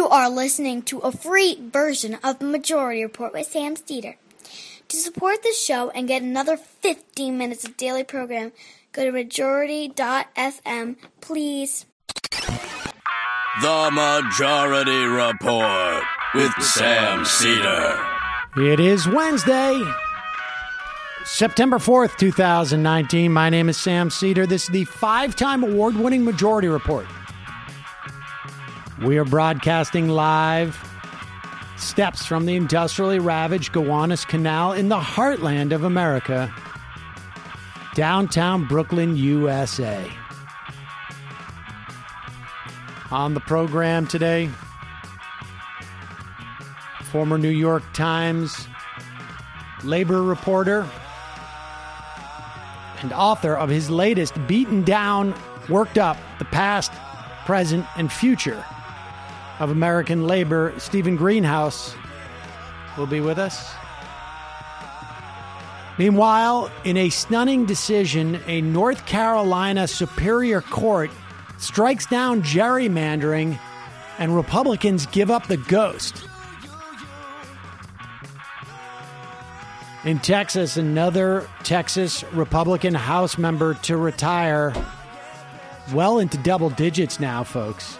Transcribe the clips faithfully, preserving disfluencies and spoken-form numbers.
are listening to a free version of the Majority Report with Sam Steeder. To support the show and get another fifteen minutes of daily program, go to majority dot f m, please. The Majority Report with Sam Steeder. It is Wednesday, September fourth, twenty nineteen. My name is Sam Steeder. This is the five-time award-winning Majority Report. We are broadcasting live steps from the industrially ravaged Gowanus Canal in the heartland of America, downtown Brooklyn, U S A. On the program today, former New York Times labor reporter and author of his latest Beaten Down, Worked Up, The Past, Present, and Future of American Labor, Stephen Greenhouse, will be with us. Meanwhile, in a stunning decision, a North Carolina Superior Court strikes down gerrymandering and Republicans give up the ghost. In Texas, another Texas Republican House member to retire, well into double digits now, folks.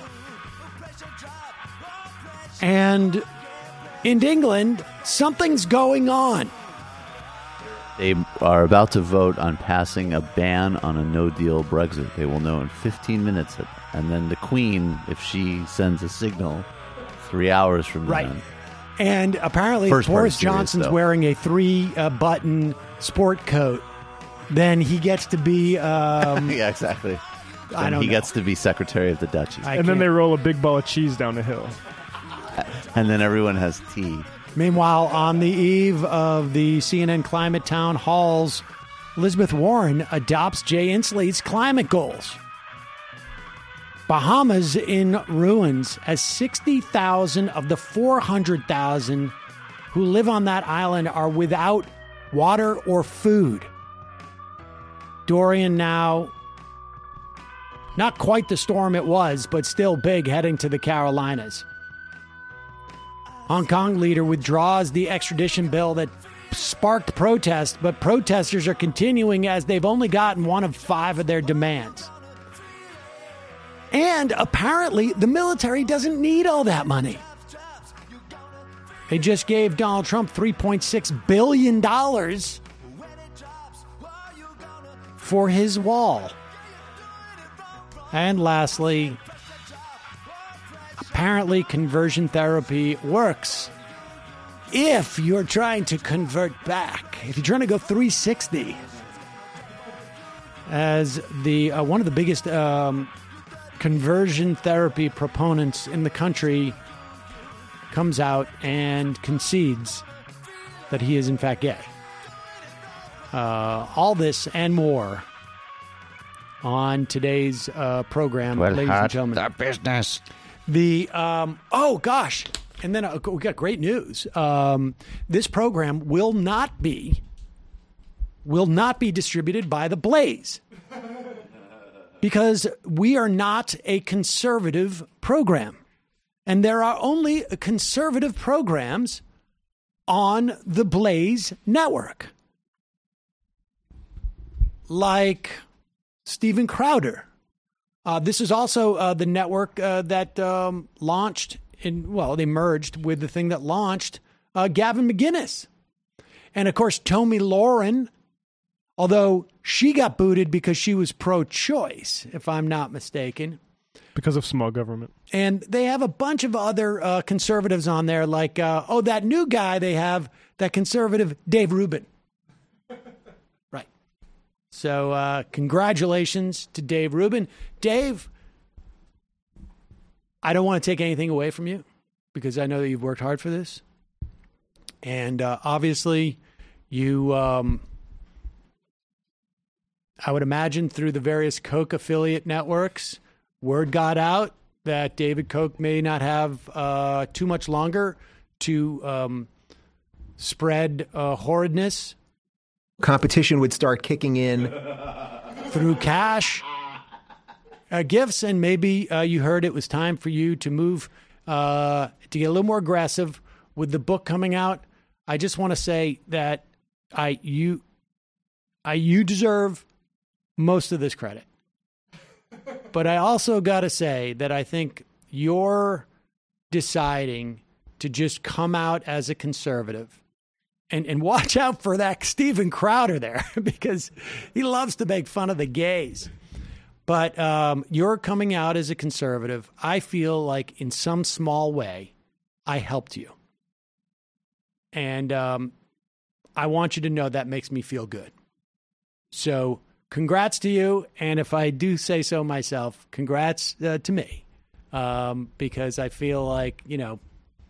And in England, something's going on. They are about to vote on passing a ban on a no-deal Brexit. They will know in fifteen minutes. And then the Queen, if she sends a signal three hours from right. then. And apparently First Boris serious, Johnson's though. wearing a three-button sport coat. Then he gets to be... Um, yeah, exactly. I And don't he know. gets to be Secretary of the Duchy. I and then can't- they roll a big ball of cheese down the hill. And then everyone has tea. Meanwhile, on the eve of the C N N Climate Town Halls, Elizabeth Warren adopts Jay Inslee's climate goals. Bahamas in ruins as sixty thousand of the four hundred thousand who live on that island are without water or food. Dorian now, not quite the storm it was, but still big, heading to the Carolinas. Hong Kong leader withdraws the extradition bill that sparked protests, but protesters are continuing as they've only gotten one of five of their demands. And apparently, the military doesn't need all that money. They just gave Donald Trump three point six billion dollars for his wall. And lastly, apparently conversion therapy works if you're trying to convert back. If you're trying to go three sixty, as the uh, one of the biggest um, conversion therapy proponents in the country comes out and concedes that he is in fact gay. Uh, all this and more on today's uh, program, Well, ladies and gentlemen. the business. The um, oh gosh, and then uh, we got great news. Um, this program will not be will not be distributed by the Blaze because we are not a conservative program, and there are only conservative programs on the Blaze network, like Steven Crowder. Uh, this is also uh, the network uh, that um, launched, in well, they merged with the thing that launched uh, Gavin McInnes. And, of course, Tomi Lahren, although she got booted because she was pro-choice, if I'm not mistaken. Because of small government. And they have a bunch of other uh, conservatives on there, like, uh, oh, that new guy they have, that conservative, Dave Rubin. Right. So uh, congratulations to Dave Rubin. Dave, I don't want to take anything away from you because I know that you've worked hard for this. And uh, obviously, you, um, I would imagine through the various Coke affiliate networks, word got out that David Koch may not have uh, too much longer to um, spread uh, horridness. Competition would start kicking in through cash uh, gifts, and maybe uh, you heard it was time for you to move uh, to get a little more aggressive with the book coming out. I just want to say that I you I you deserve most of this credit. But I also got to say that I think you're deciding to just come out as a conservative. And and watch out for that Steven Crowder there, because he loves to make fun of the gays. But um, you're coming out as a conservative. I feel like in some small way, I helped you. And um, I want you to know that makes me feel good. So congrats to you. And if I do say so myself, congrats uh, to me. Um, because I feel like, you know,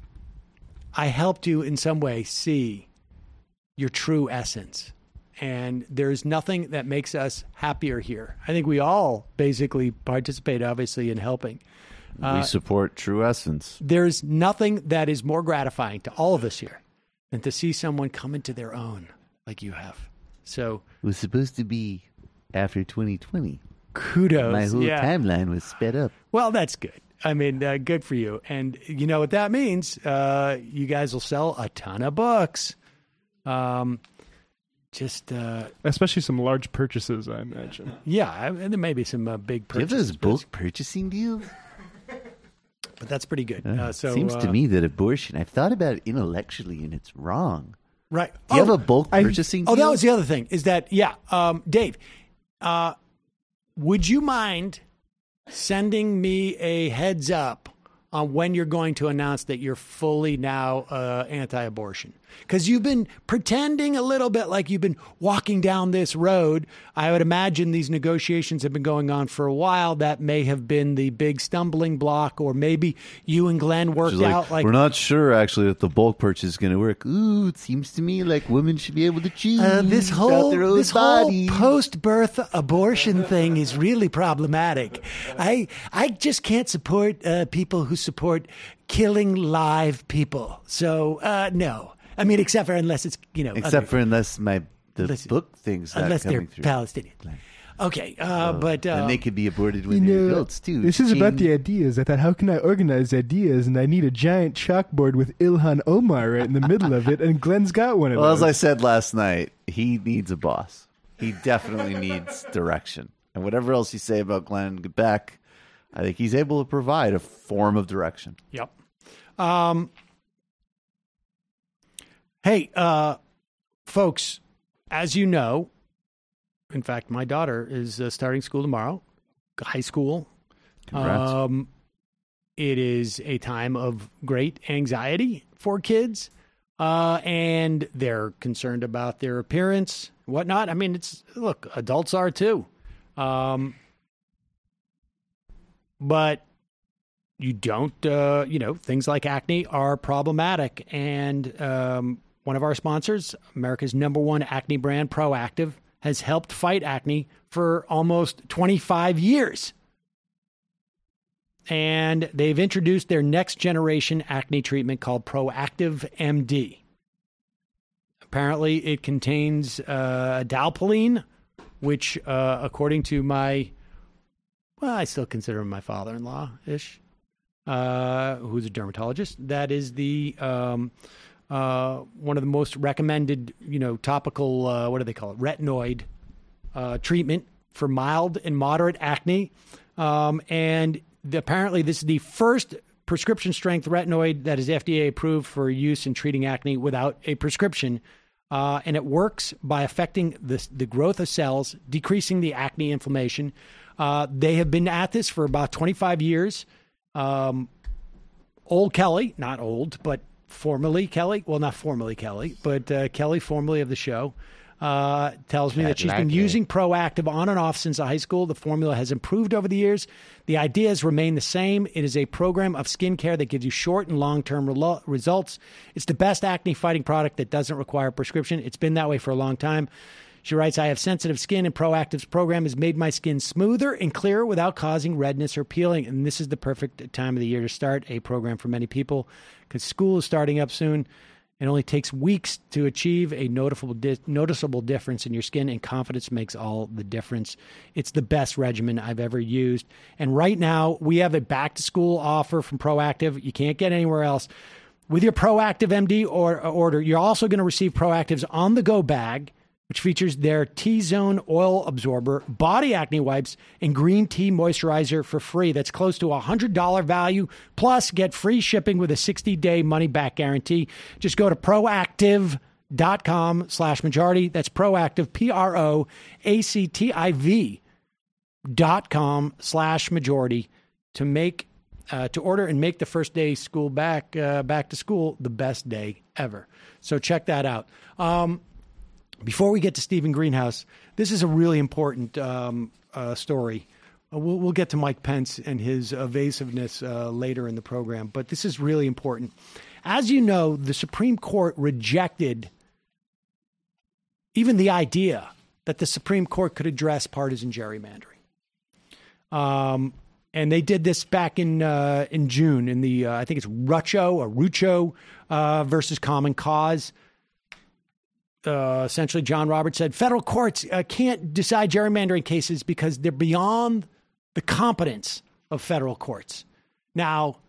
I helped you in some way see your true essence. And there's nothing that makes us happier here. I think we all basically participate, obviously, in helping. Uh, we support true essence. There's nothing that is more gratifying to all of us here than to see someone come into their own like you have. So It was supposed to be after twenty twenty. kudos. My whole yeah. timeline was sped up. Well, that's good. I mean, uh, good for you. And you know what that means? Uh, you guys will sell a ton of books. Um, just, uh, Especially some large purchases, I imagine. yeah, and there may be some uh, big Do you have purchases. those bulk purchasing deals? But that's pretty good. Uh, so Seems uh, to me that abortion, I've thought about it intellectually, and it's wrong. right. Do you Oh, have a bulk I- purchasing oh, deal? that was the other thing. Is that yeah, um, Dave? Uh, would you mind sending me a heads up on when you're going to announce that you're fully now uh, anti-abortion? Because you've been pretending a little bit like you've been walking down this road. I would imagine these negotiations have been going on for a while. That may have been the big stumbling block, or maybe you and Glenn worked She's like, out like we're not sure actually that the bulk purchase is going to work. Ooh, it seems to me like women should be able to choose Uh, this about whole their own this whole bodies. post-birth abortion thing is really problematic. I I just can't support uh, people who support killing live people. So uh, no, I mean, except for unless it's you know, Except other- for unless my the Unless- book thing's not unless they're coming through. Palestinian. Okay, uh, but uh, and they could be aborted when You they're know, adults too. this is about Ching. the ideas. I thought, how can I organize ideas? And I need a giant chalkboard with Ilhan Omar right in the middle of it, and Glenn's got one of Well, as those. I said last night, he needs a boss. He definitely needs direction. And whatever else you say about Glenn Beck, I think he's able to provide a form of direction. Yep. Um, hey, uh, folks, as you know, in fact, my daughter is uh, starting school tomorrow, high school. Congrats. Um, it is a time of great anxiety for kids, uh, and they're concerned about their appearance, whatnot. I mean, it's look, adults are too. Um, but you don't, uh, you know, things like acne are problematic. And um, one of our sponsors, America's number one acne brand, Proactive, has helped fight acne for almost twenty-five years. And they've introduced their next generation acne treatment called Proactive M D. Apparently, it contains uh, dalpolene, which, uh, according to my, well, I still consider him my father-in-law-ish, uh, who's a dermatologist. That is the um, uh, one of the most recommended, you know, topical, uh, what do they call it, retinoid uh, treatment for mild and moderate acne. Um, and the, apparently this is the first prescription-strength retinoid that is F D A approved for use in treating acne without a prescription. Uh, and it works by affecting the, the growth of cells, decreasing the acne inflammation. Uh, they have been at this for about twenty-five years. Um, old Kelly, not old, but formerly Kelly, well, not formerly Kelly, but uh, Kelly, formerly of the show, uh, tells me that she's been using Proactive on and off since high school. The formula has improved over the years. The ideas remain the same. It is a program of skincare that gives you short and long-term relo- results. It's the best acne-fighting product that doesn't require a prescription. It's been that way for a long time. She writes, I have sensitive skin, and Proactive's program has made my skin smoother and clearer without causing redness or peeling. And this is the perfect time of the year to start a program for many people because school is starting up soon. It only takes weeks to achieve a noticeable di- noticeable difference in your skin, and confidence makes all the difference. It's the best regimen I've ever used. And right now, we have a back-to-school offer from Proactiv. You can't get anywhere else. With your Proactiv M D or, order, you're also going to receive Proactiv's on-the-go bag, which features their T-Zone oil absorber, body acne wipes, and green tea moisturizer for free. That's close to a one hundred dollars value. Plus, get free shipping with a sixty-day money-back guarantee. Just go to proactiv.com slash majority. That's Proactiv, P R O A C T I V dot com slash majority to make uh, to order and make the first day school back uh, back to school the best day ever. So check that out. Um, Before we get to Stephen Greenhouse, this is a really important um, uh, story. Uh, we'll, we'll get to Mike Pence and his evasiveness uh, later in the program, but this is really important. As you know, the Supreme Court rejected even the idea that the Supreme Court could address partisan gerrymandering. Um, and they did this back in uh, in June in the, uh, I think it's Rucho or Rucho uh, versus Common Cause. Uh, essentially, John Roberts said federal courts uh, can't decide gerrymandering cases because they're beyond the competence of federal courts. Now,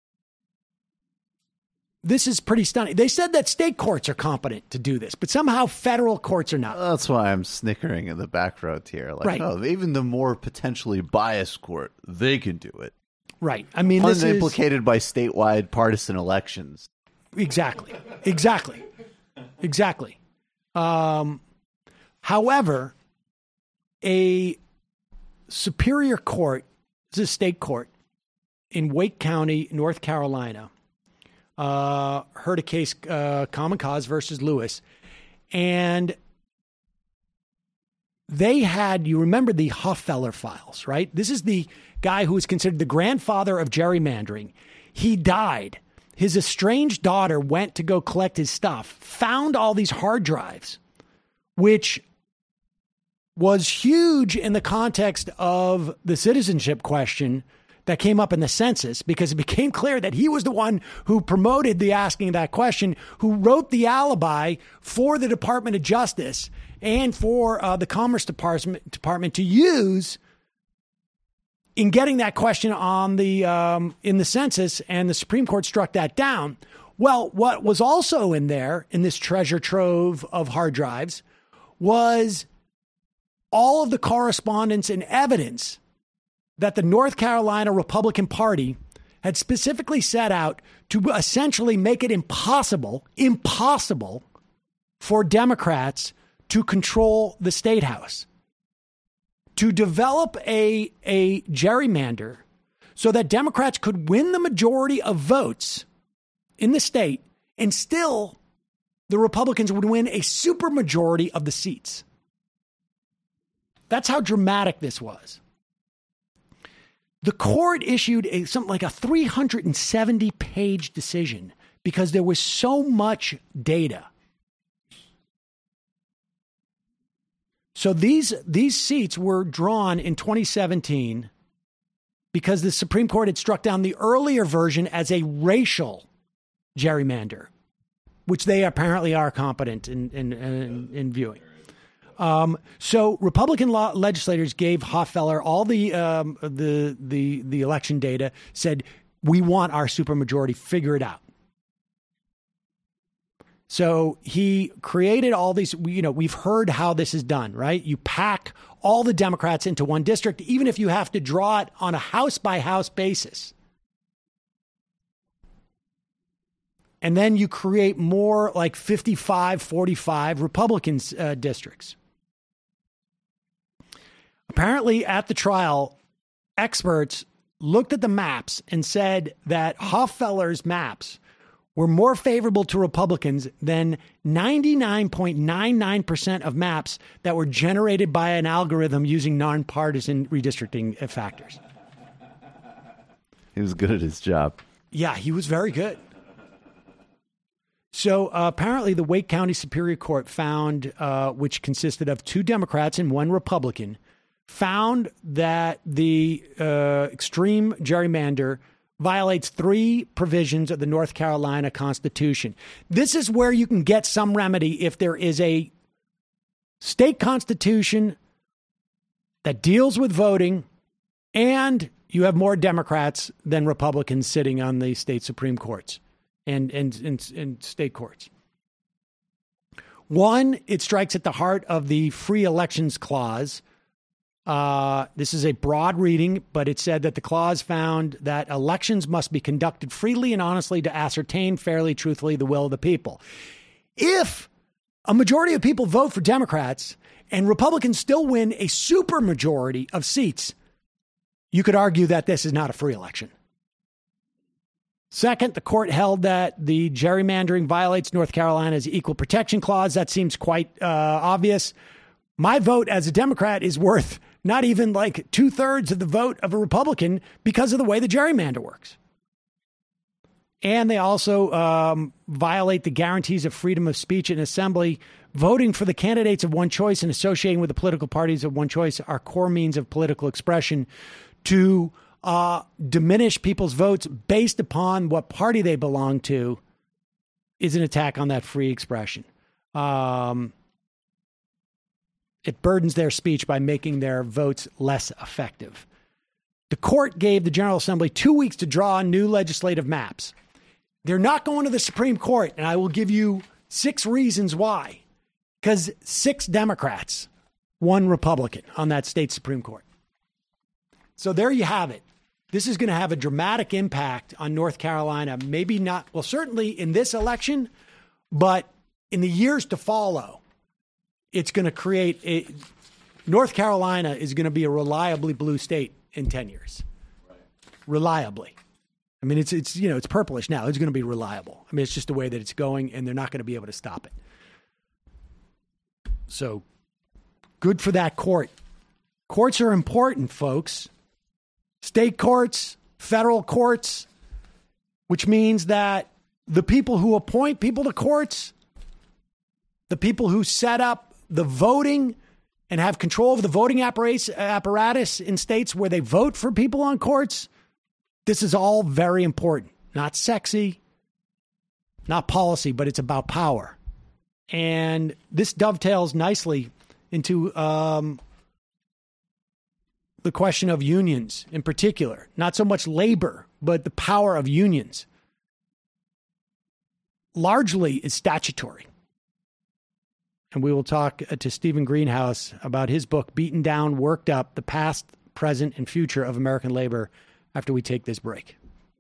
this is pretty stunning. They said that state courts are competent to do this, but somehow federal courts are not. That's why I'm snickering in the back row here. Like, Right. oh, even the more potentially biased court, they can do it. Right. I mean, this is Unimplicated by statewide partisan elections. exactly, exactly, exactly. Um, however, a superior court, this is a state court in Wake County, North Carolina, uh, heard a case, uh, Common Cause versus Lewis. And they had, you remember the Hoffeller files, right? This is the guy who is considered the grandfather of gerrymandering. He died. His estranged daughter went to go collect his stuff, found all these hard drives, which was huge in the context of the citizenship question that came up in the census, because it became clear that he was the one who promoted the asking of that question, who wrote the alibi for the Department of Justice and for uh, the Commerce Department, Department to use in getting that question on the um, in the census, and the Supreme Court struck that down. Well, what was also in there in this treasure trove of hard drives was all of the correspondence and evidence that the North Carolina Republican Party had specifically set out to essentially make it impossible, impossible for Democrats to control the state house, to develop a, a gerrymander so that Democrats could win the majority of votes in the state, and still the Republicans would win a supermajority of the seats. That's how dramatic this was. The court issued a, something like a three hundred seventy page decision because there was so much data. So these these seats were drawn in twenty seventeen because the Supreme Court had struck down the earlier version as a racial gerrymander, which they apparently are competent in in, in, in viewing. Um, so Republican law legislators gave Hoffeller all the um, the the the election data, said, we want our supermajority, figure it out. So he created all these, you know, we've heard how this is done, right? You pack all the Democrats into one district, even if you have to draw it on a house by house basis. And then you create more like fifty-five forty-five Republican uh, districts. Apparently at the trial, experts looked at the maps and said that Hoffeller's maps were more favorable to Republicans than ninety-nine point nine nine percent of maps that were generated by an algorithm using nonpartisan redistricting factors. He was good at his job. Yeah, he was very good. So uh, apparently the Wake County Superior Court found, uh, which consisted of two Democrats and one Republican, found that the uh, extreme gerrymander violates three provisions of the North Carolina Constitution. This is where you can get some remedy if there is a state constitution that deals with voting and you have more Democrats than Republicans sitting on the state Supreme Courts and, and, and, and state courts. One, it strikes at the heart of the free elections clause. Uh, this is a broad reading, but it said that the clause found that elections must be conducted freely and honestly to ascertain fairly, truthfully, the will of the people. If a majority of people vote for Democrats and Republicans still win a supermajority of seats, you could argue that this is not a free election. Second, the court held that the gerrymandering violates North Carolina's equal protection clause. That seems quite uh, obvious. My vote as a Democrat is worth not even like two thirds of the vote of a Republican because of the way the gerrymander works. And they also um, violate the guarantees of freedom of speech and assembly. Voting for the candidates of one choice and associating with the political parties of one choice are core means of political expression. To uh, diminish people's votes based upon what party they belong to is an attack on that free expression. Um, it burdens their speech by making their votes less effective. The court gave the General Assembly two weeks to draw new legislative maps. They're not going to the Supreme Court, and I will give you six reasons why. Because six Democrats, one Republican on that state Supreme Court. So there you have it. This is going to have a dramatic impact on North Carolina. Maybe not, well, certainly in this election, but in the years to follow, it's going to create a, North Carolina is going to be a reliably blue state in ten years. Right. Reliably. I mean, it's, it's, you know, it's purplish now. It's going to be reliable. I mean, it's just the way that it's going, and they're not going to be able to stop it. So good for that court. Courts are important, folks. State courts, federal courts, which means that the people who appoint people to courts, the people who set up the voting and have control of the voting apparatus, apparatus in states where they vote for people on courts, this is all very important. Not sexy, not policy, but it's about power. And this dovetails nicely into um, the question of unions in particular. Not so much labor, but the power of unions. Largely is statutory. And we will talk to Stephen Greenhouse about his book, Beaten Down, Worked Up, The Past, Present, and Future of American Labor, after we take this break.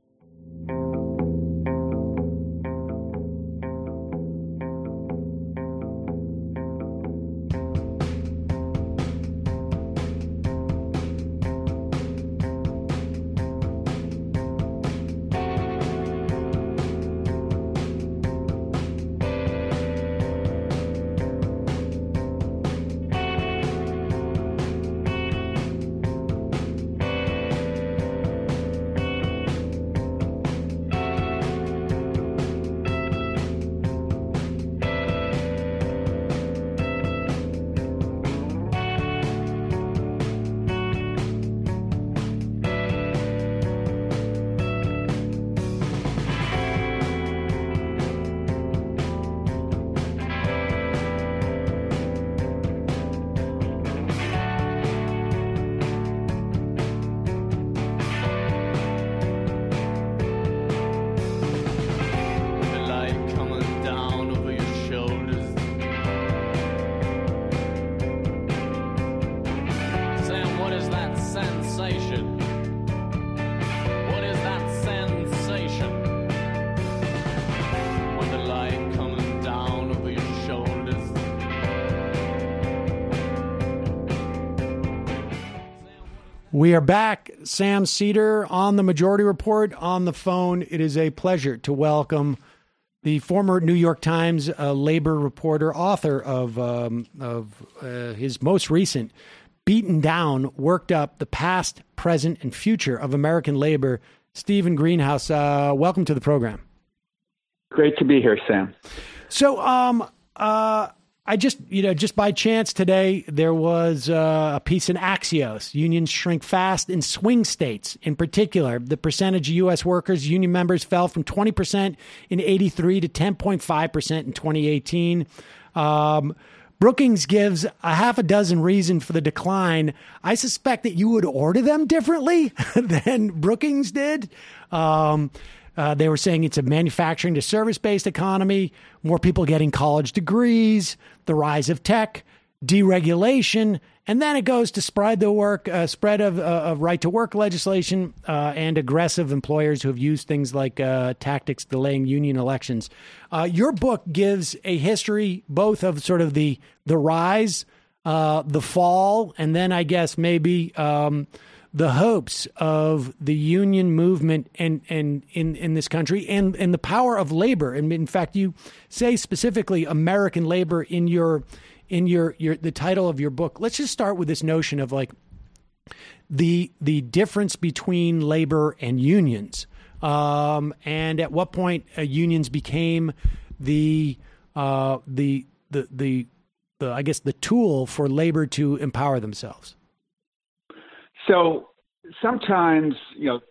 We are back. Sam Seder on the Majority Report on the phone. It is a pleasure to welcome the former New York Times uh, labor reporter, author of um, of uh, his most recent Beaten Down, Worked Up, The Past, Present, and Future of American Labor, Stephen Greenhouse. Uh, welcome to the program. Great to be here, Sam. So um, uh, I just, you know, just by chance today, there was uh, a piece in Axios. Unions shrink fast in swing states. In particular, the percentage of U S workers, union members fell from twenty percent in eighty-three to ten point five percent in twenty eighteen. Um, Brookings gives a half a dozen reasons for the decline. I suspect that you would order them differently than Brookings did. Um, Uh, they were saying it's a manufacturing to service-based economy, more people getting college degrees, the rise of tech, deregulation, and then it goes to spread the work, uh, spread of, uh, of right-to-work legislation uh, and aggressive employers who have used things like uh, tactics delaying union elections. Uh, your book gives a history both of sort of the the rise, uh, the fall, and then I guess maybe um, the hopes of the union movement and, and in, in this country and, and the power of labor. And in fact, you say specifically American labor in your in your, your the title of your book. Let's just start with this notion of like the the difference between labor and unions, um, and at what point uh, unions became the uh, the the the the I guess the tool for labor to empower themselves. So sometimes, you know,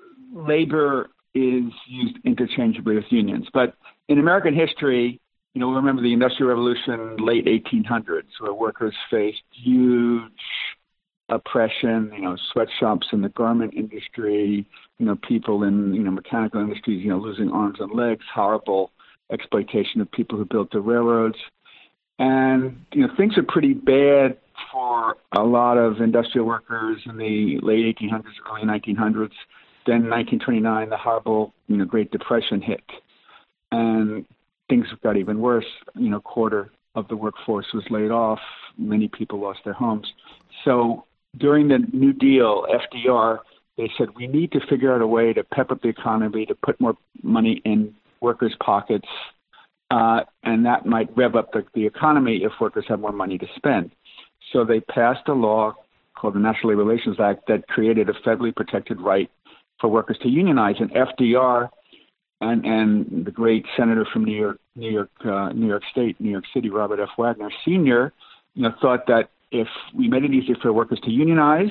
labor is used interchangeably with unions. But in American history, you know, we remember the Industrial Revolution, late eighteen hundreds, where workers faced huge oppression, you know, sweatshops in the garment industry, you know, people in, you know, mechanical industries, you know, losing arms and legs, horrible exploitation of people who built the railroads. And, you know, things are pretty bad for a lot of industrial workers in the late eighteen hundreds, early nineteen hundreds. Then in nineteen twenty-nine, the horrible, you know, Great Depression hit. And things got even worse. You know, a quarter of the workforce was laid off. Many people lost their homes. So during the New Deal, F D R, they said, we need to figure out a way to pep up the economy, to put more money in workers' pockets, uh, and that might rev up the, the economy if workers have more money to spend. So they passed a law called the National Labor Relations Act that created a federally protected right for workers to unionize. And F D R and, and the great senator from New York, New York, uh, New York State, New York City, Robert F. Wagner Senior, you know, thought that if we made it easier for workers to unionize,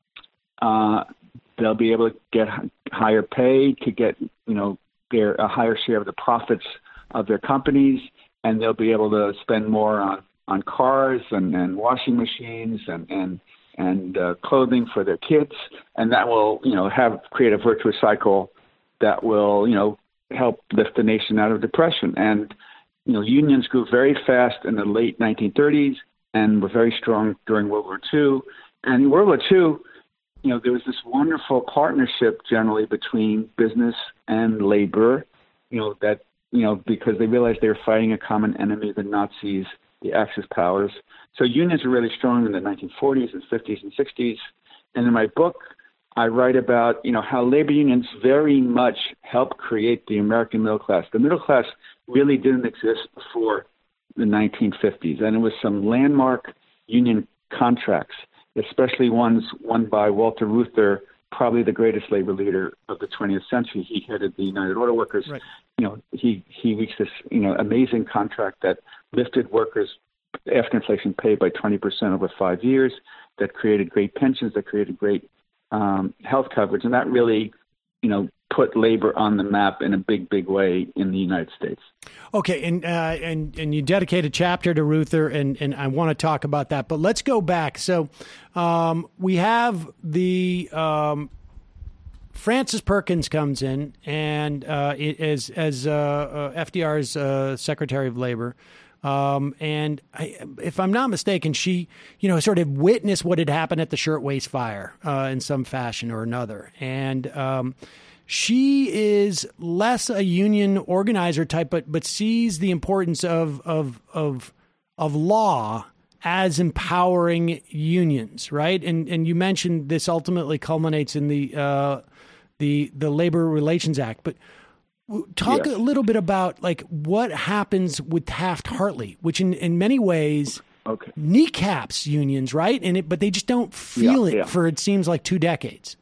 uh, they'll be able to get higher pay, to get, you know, their a higher share of the profits of their companies, and they'll be able to spend more on on cars and, and washing machines and and and uh, clothing for their kids, and that will, you know, have create a virtuous cycle that will, you know, help lift the nation out of depression. And, you know, unions grew very fast in the late nineteen thirties and were very strong during World War Two. And in World War Two, you know, there was this wonderful partnership generally between business and labor, you know, that, you know, because they realized they were fighting a common enemy, the Nazis, the Axis powers. So unions were really strong in the nineteen forties and fifties and sixties. And in my book, I write about, you know, how labor unions very much helped create the American middle class. The middle class really didn't exist before the nineteen fifties. And it was some landmark union contracts, especially ones won by Walter Reuther, probably the greatest labor leader of the twentieth century. He headed the United Auto Workers. Right. You know, he, he reached this, you know, amazing contract that lifted workers after inflation pay by twenty percent over five years, that created great pensions, that created great um, health coverage. And that really, you know, put labor on the map in a big, big way in the United States. Okay, and uh, and and you dedicate a chapter to Reuther, and, and I want to talk about that. But let's go back. So um, we have the um, Frances Perkins comes in, and uh, it, as as uh, uh, F D R's uh, Secretary of Labor. Um, and I, if I'm not mistaken, she, you know, sort of witnessed what had happened at the Shirtwaist Fire uh, in some fashion or another. And um, she is less a union organizer type, but but sees the importance of of of of law as empowering unions, right? And and you mentioned this ultimately culminates in the uh, the the Labor Relations Act, but. Talk yes. a little bit about like what happens with Taft-Hartley, which in, in many ways okay. kneecaps unions, right? And it, but they just don't feel yeah, it yeah. for it seems like two decades.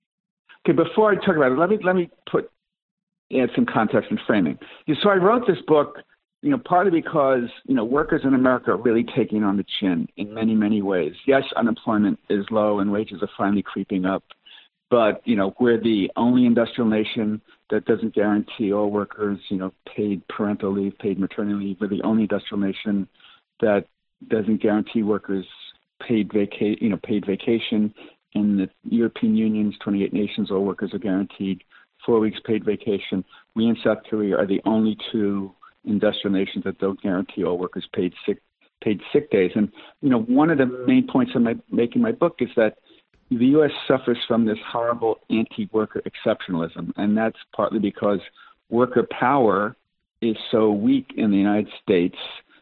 Okay, before I talk about it, let me let me put add some context and framing. So I wrote this book you know, partly because, you know, workers in America are really taking on the chin in many, many ways. Yes, unemployment is low and wages are finally creeping up. But, you know, we're the only industrial nation that doesn't guarantee all workers, you know, paid parental leave, paid maternity leave. We're the only industrial nation that doesn't guarantee workers paid vaca- you know, paid vacation. In the European Union's twenty-eight nations, all workers are guaranteed four weeks paid vacation. We in South Korea are the only two industrial nations that don't guarantee all workers paid sick paid sick days. And, you know, one of the main points I'm making in my book is that the U S suffers from this horrible anti-worker exceptionalism, and that's partly because worker power is so weak in the United States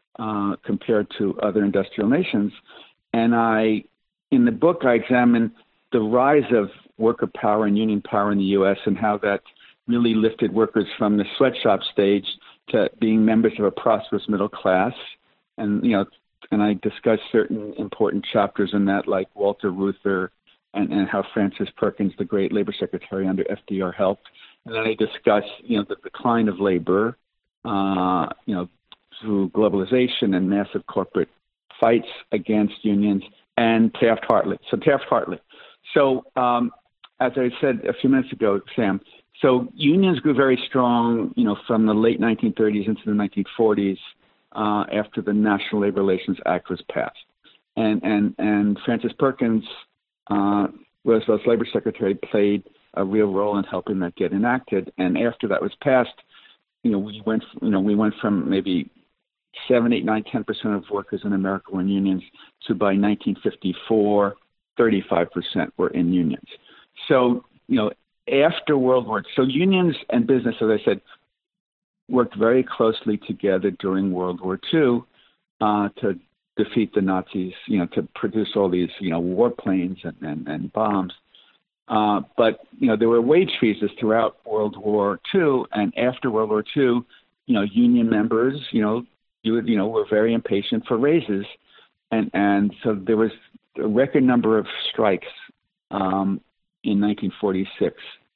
uh, compared to other industrial nations. And I, in the book, I examine the rise of worker power and union power in the U S and how that really lifted workers from the sweatshop stage to being members of a prosperous middle class. And, you know, and I discuss certain important chapters in that, like Walter Reuther, And, and how Frances Perkins, the great labor secretary under F D R, helped. And then I discuss, you know, the decline of labor, uh, you know, through globalization and massive corporate fights against unions, and Taft-Hartley. So Taft-Hartley. So um, as I said a few minutes ago, Sam, so unions grew very strong, you know, from the late nineteen thirties into the nineteen forties uh, after the National Labor Relations Act was passed. And, and, and Frances Perkins, Uh, Roosevelt's labor secretary, played a real role in helping that get enacted. And after that was passed, you know, we went, you know, we went from maybe seven, eight, nine, ten percent of workers in America were in unions to by nineteen fifty-four, thirty-five percent were in unions. So, you know, after World War, so unions and business, as I said, worked very closely together during World War Two uh, to defeat the Nazis, you know, to produce all these, you know, warplanes and, and, and bombs. Uh, but, you know, there were wage freezes throughout World War Two, and after World War Two, you know, union members, you know, you, would, you know, were very impatient for raises. And, and so there was a record number of strikes um, in nineteen forty-six,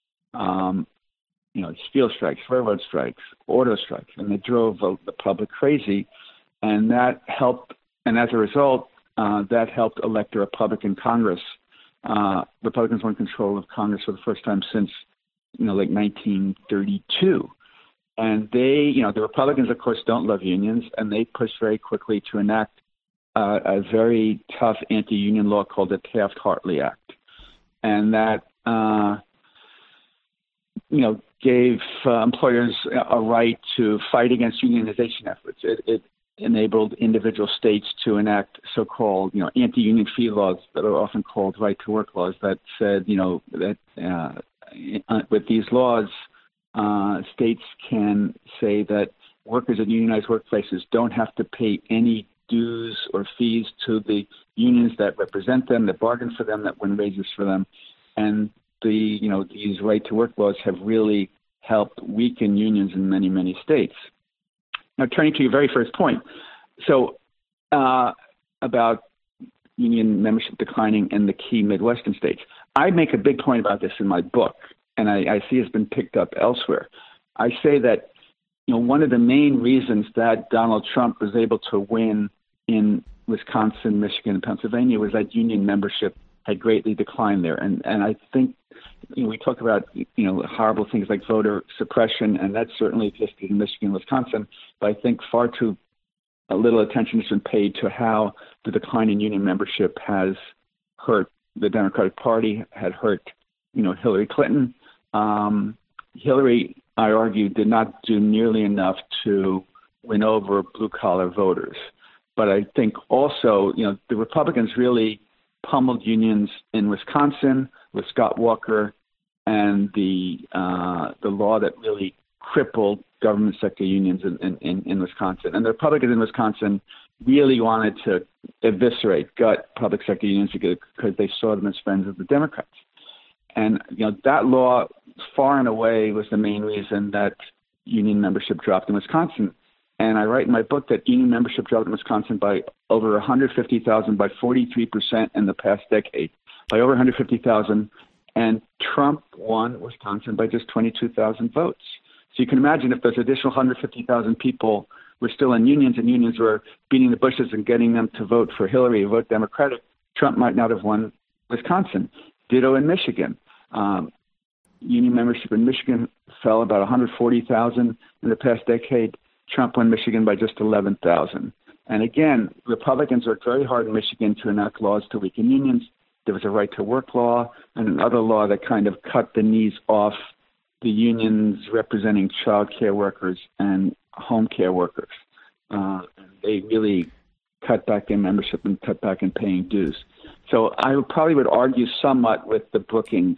um, you know, steel strikes, railroad strikes, auto strikes, and they drove the public crazy. And that helped. And as a result, uh, that helped elect a Republican Congress. Uh, Republicans were in control of Congress for the first time since, you know, like nineteen thirty-two. And they, you know, the Republicans, of course, don't love unions, and they pushed very quickly to enact uh, a very tough anti-union law called the Taft-Hartley Act. And that, uh, you know, gave uh, employers a right to fight against unionization efforts. It, it enabled individual states to enact so-called, you know, anti-union fee laws that are often called right-to-work laws that said, you know, that uh, with these laws, uh, states can say that workers at unionized workplaces don't have to pay any dues or fees to the unions that represent them, that bargain for them, that win wages for them. And the, you know, these right-to-work laws have really helped weaken unions in many, many states. Now, turning to your very first point, so uh, about union membership declining in the key Midwestern states, I make a big point about this in my book, and I, I see it's been picked up elsewhere. I say that, you know, one of the main reasons that Donald Trump was able to win in Wisconsin, Michigan, and Pennsylvania was that union membership had greatly declined there. And and I think, you know, we talk about, you know, horrible things like voter suppression, and that certainly existed in Michigan and Wisconsin, but I think far too a little attention has been paid to how the decline in union membership has hurt the Democratic Party, had hurt, you know, Hillary Clinton. Um, Hillary, I argue, did not do nearly enough to win over blue-collar voters. But I think also, you know, the Republicans really pummeled unions in Wisconsin with Scott Walker and the uh, the law that really crippled government sector unions in, in, in Wisconsin. And the Republicans in Wisconsin really wanted to eviscerate, gut public sector unions because they saw them as friends of the Democrats. And, you know, that law far and away was the main reason that union membership dropped in Wisconsin. And I write in my book that union membership dropped in Wisconsin by over one hundred fifty thousand, by forty-three percent in the past decade, by over one hundred fifty thousand. And Trump won Wisconsin by just twenty-two thousand votes. So you can imagine if those additional one hundred fifty thousand people were still in unions and unions were beating the bushes and getting them to vote for Hillary, vote Democratic, Trump might not have won Wisconsin. Ditto in Michigan. Um, union membership in Michigan fell about one hundred forty thousand in the past decade. Trump won Michigan by just eleven thousand. And again, Republicans worked very hard in Michigan to enact laws to weaken unions. There was a right to work law and another law that kind of cut the knees off the unions representing child care workers and home care workers. Uh, they really cut back in membership and cut back in paying dues. So I would probably would argue somewhat with the Brookings,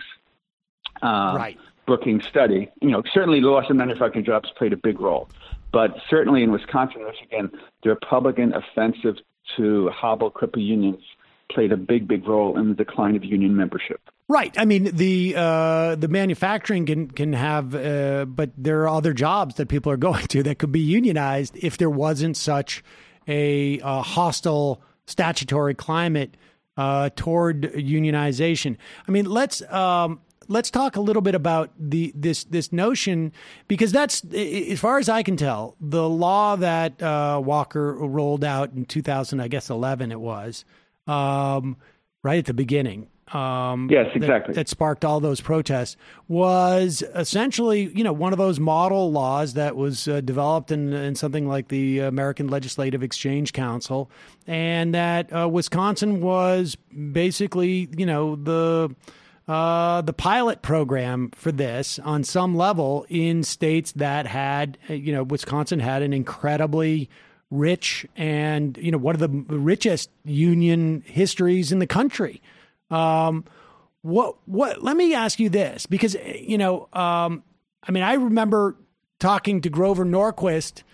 uh, right. Brookings study. You know, certainly the loss of manufacturing jobs played a big role, but certainly in Wisconsin and Michigan, the Republican offensive to hobble, cripple unions played a big, big role in the decline of union membership. Right. I mean, the uh, the manufacturing can can have, uh, but there are other jobs that people are going to that could be unionized if there wasn't such a uh, hostile statutory climate uh, toward unionization. I mean, let's um, let's talk a little bit about the this this notion, because that's, as far as I can tell, the law that uh, Walker rolled out in two thousand, I guess eleven it was, um, right at the beginning. Um, yes, exactly. That, that sparked all those protests was essentially, you know, one of those model laws that was uh, developed in, in something like the American Legislative Exchange Council, and that uh, Wisconsin was basically, you know, the uh, the pilot program for this on some level in states that had, you know, Wisconsin had an incredibly rich and, you know, one of the richest union histories in the country. Um, what, what, let me ask you this, because, you know, um, I mean, I remember talking to Grover Norquist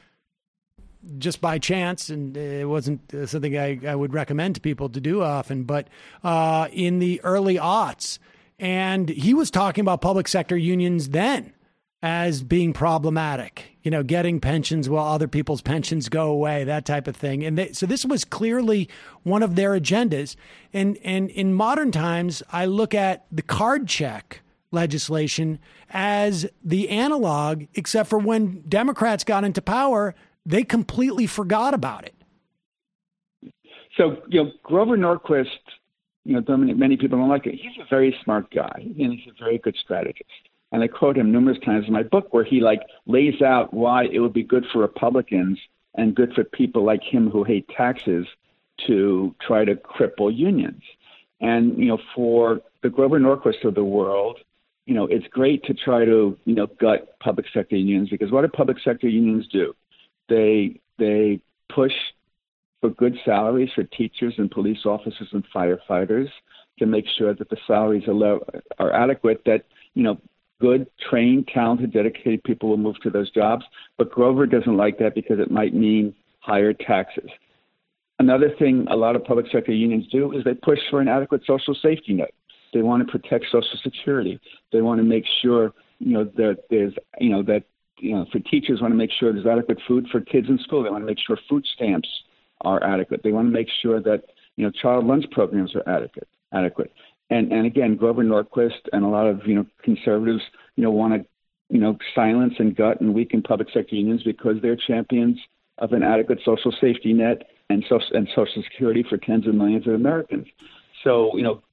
just by chance, and it wasn't something I, I would recommend to people to do often, but, uh, in the early aughts, and he was talking about public sector unions then as being problematic, you know, getting pensions while other people's pensions go away, that type of thing. And they, so this was clearly one of their agendas. And, and in modern times, I look at the card check legislation as the analog, except for when Democrats got into power, they completely forgot about it. So, you know, Grover Norquist, you know, many people don't like it. He's a very smart guy, and he's a very good strategist. And I quote him numerous times in my book where he like lays out why it would be good for Republicans and good for people like him who hate taxes to try to cripple unions. And, you know, for the Grover Norquist of the world, you know, it's great to try to, you know, gut public sector unions, because what do public sector unions do? They, they push for good salaries for teachers and police officers and firefighters to make sure that the salaries are, low, are adequate, that, you know, good, trained, talented, dedicated people will move to those jobs. But Grover doesn't like that because it might mean higher taxes. Another thing a lot of public sector unions do is they push for an adequate social safety net. They want to protect Social Security. They want to make sure, you know, that there's, you know, that, you know, for teachers, want to make sure there's adequate food for kids in school. They want to make sure food stamps are adequate. They want to make sure that, you know, child lunch programs are adequate. Adequate. And and again, Grover Norquist and a lot of, you know, conservatives, you know, want to, you know, silence and gut and weaken public sector unions because they're champions of an adequate social safety net and social and Social Security for tens of millions of Americans. So, you know,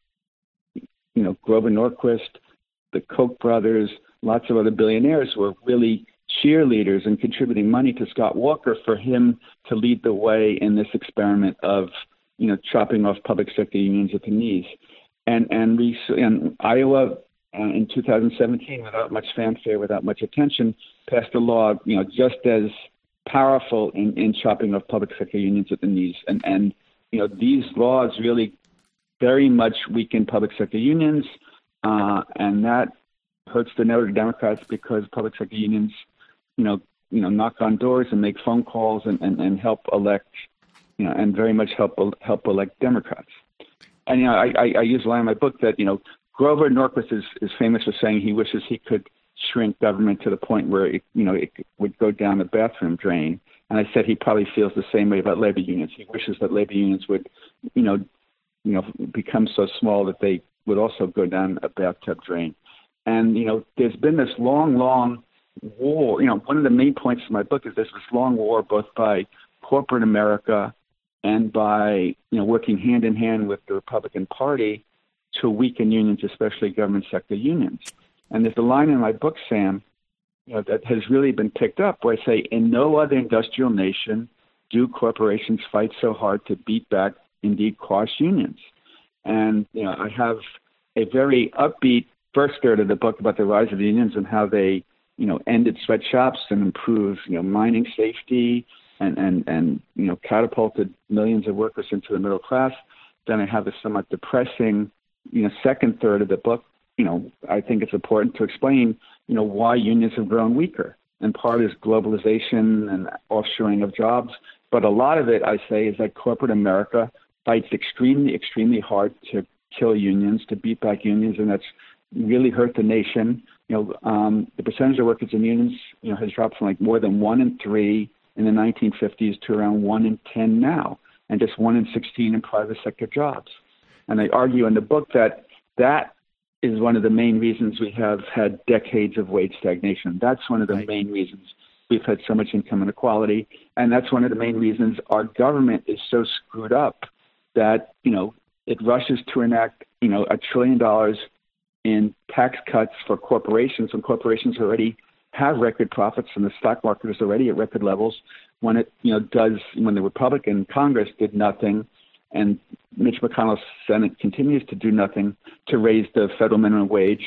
you know, Grover Norquist, the Koch brothers, lots of other billionaires were really cheerleaders and contributing money to Scott Walker for him to lead the way in this experiment of, you know, chopping off public sector unions at the knees. And and we in Iowa uh, in two thousand seventeen, without much fanfare, without much attention, passed a law, you know, just as powerful in, in chopping off public sector unions at the knees. And and you know, these laws really very much weaken public sector unions, uh, and that hurts the note of Democrats because public sector unions, you know, you know, knock on doors and make phone calls and, and, and help elect, you know, and very much help help elect Democrats. And, you know, I, I, I use a line in my book that, you know, Grover Norquist is, is famous for saying he wishes he could shrink government to the point where, it, you know, it would go down the bathroom drain. And I said he probably feels the same way about labor unions. He wishes that labor unions would, you know, you know, become so small that they would also go down a bathtub drain. And, you know, there's been this long, long war, you know, one of the main points of my book is there's this long war both by corporate America and by, you know, working hand in hand with the Republican Party to weaken unions, especially government sector unions. And there's a line in my book, Sam, you know, that has really been picked up where I say, in no other industrial nation do corporations fight so hard to beat back, indeed, quash unions. And, you know, I have a very upbeat first third of the book about the rise of the unions and how they, you know, ended sweatshops and improved, you know, mining safety and, and, and, you know, catapulted millions of workers into the middle class. Then I have the somewhat depressing, you know, second third of the book. You know, I think it's important to explain, you know, why unions have grown weaker. And part is globalization and offshoring of jobs. But a lot of it, I say, is that corporate America fights extremely, extremely hard to kill unions, to beat back unions, and that's really hurt the nation. You know, um, the percentage of workers in unions, you know, has dropped from like more than one in three in the nineteen fifties to around one in ten now, and just one in sixteen in private sector jobs. And I argue in the book that that is one of the main reasons we have had decades of wage stagnation. That's one of the right. main reasons we've had so much income inequality, and that's one of the main reasons our government is so screwed up that, you know, it rushes to enact, you know, a trillion dollars in tax cuts for corporations when corporations already have record profits and the stock market is already at record levels. When it, you know, does, when the Republican Congress did nothing and Mitch McConnell's Senate continues to do nothing to raise the federal minimum wage,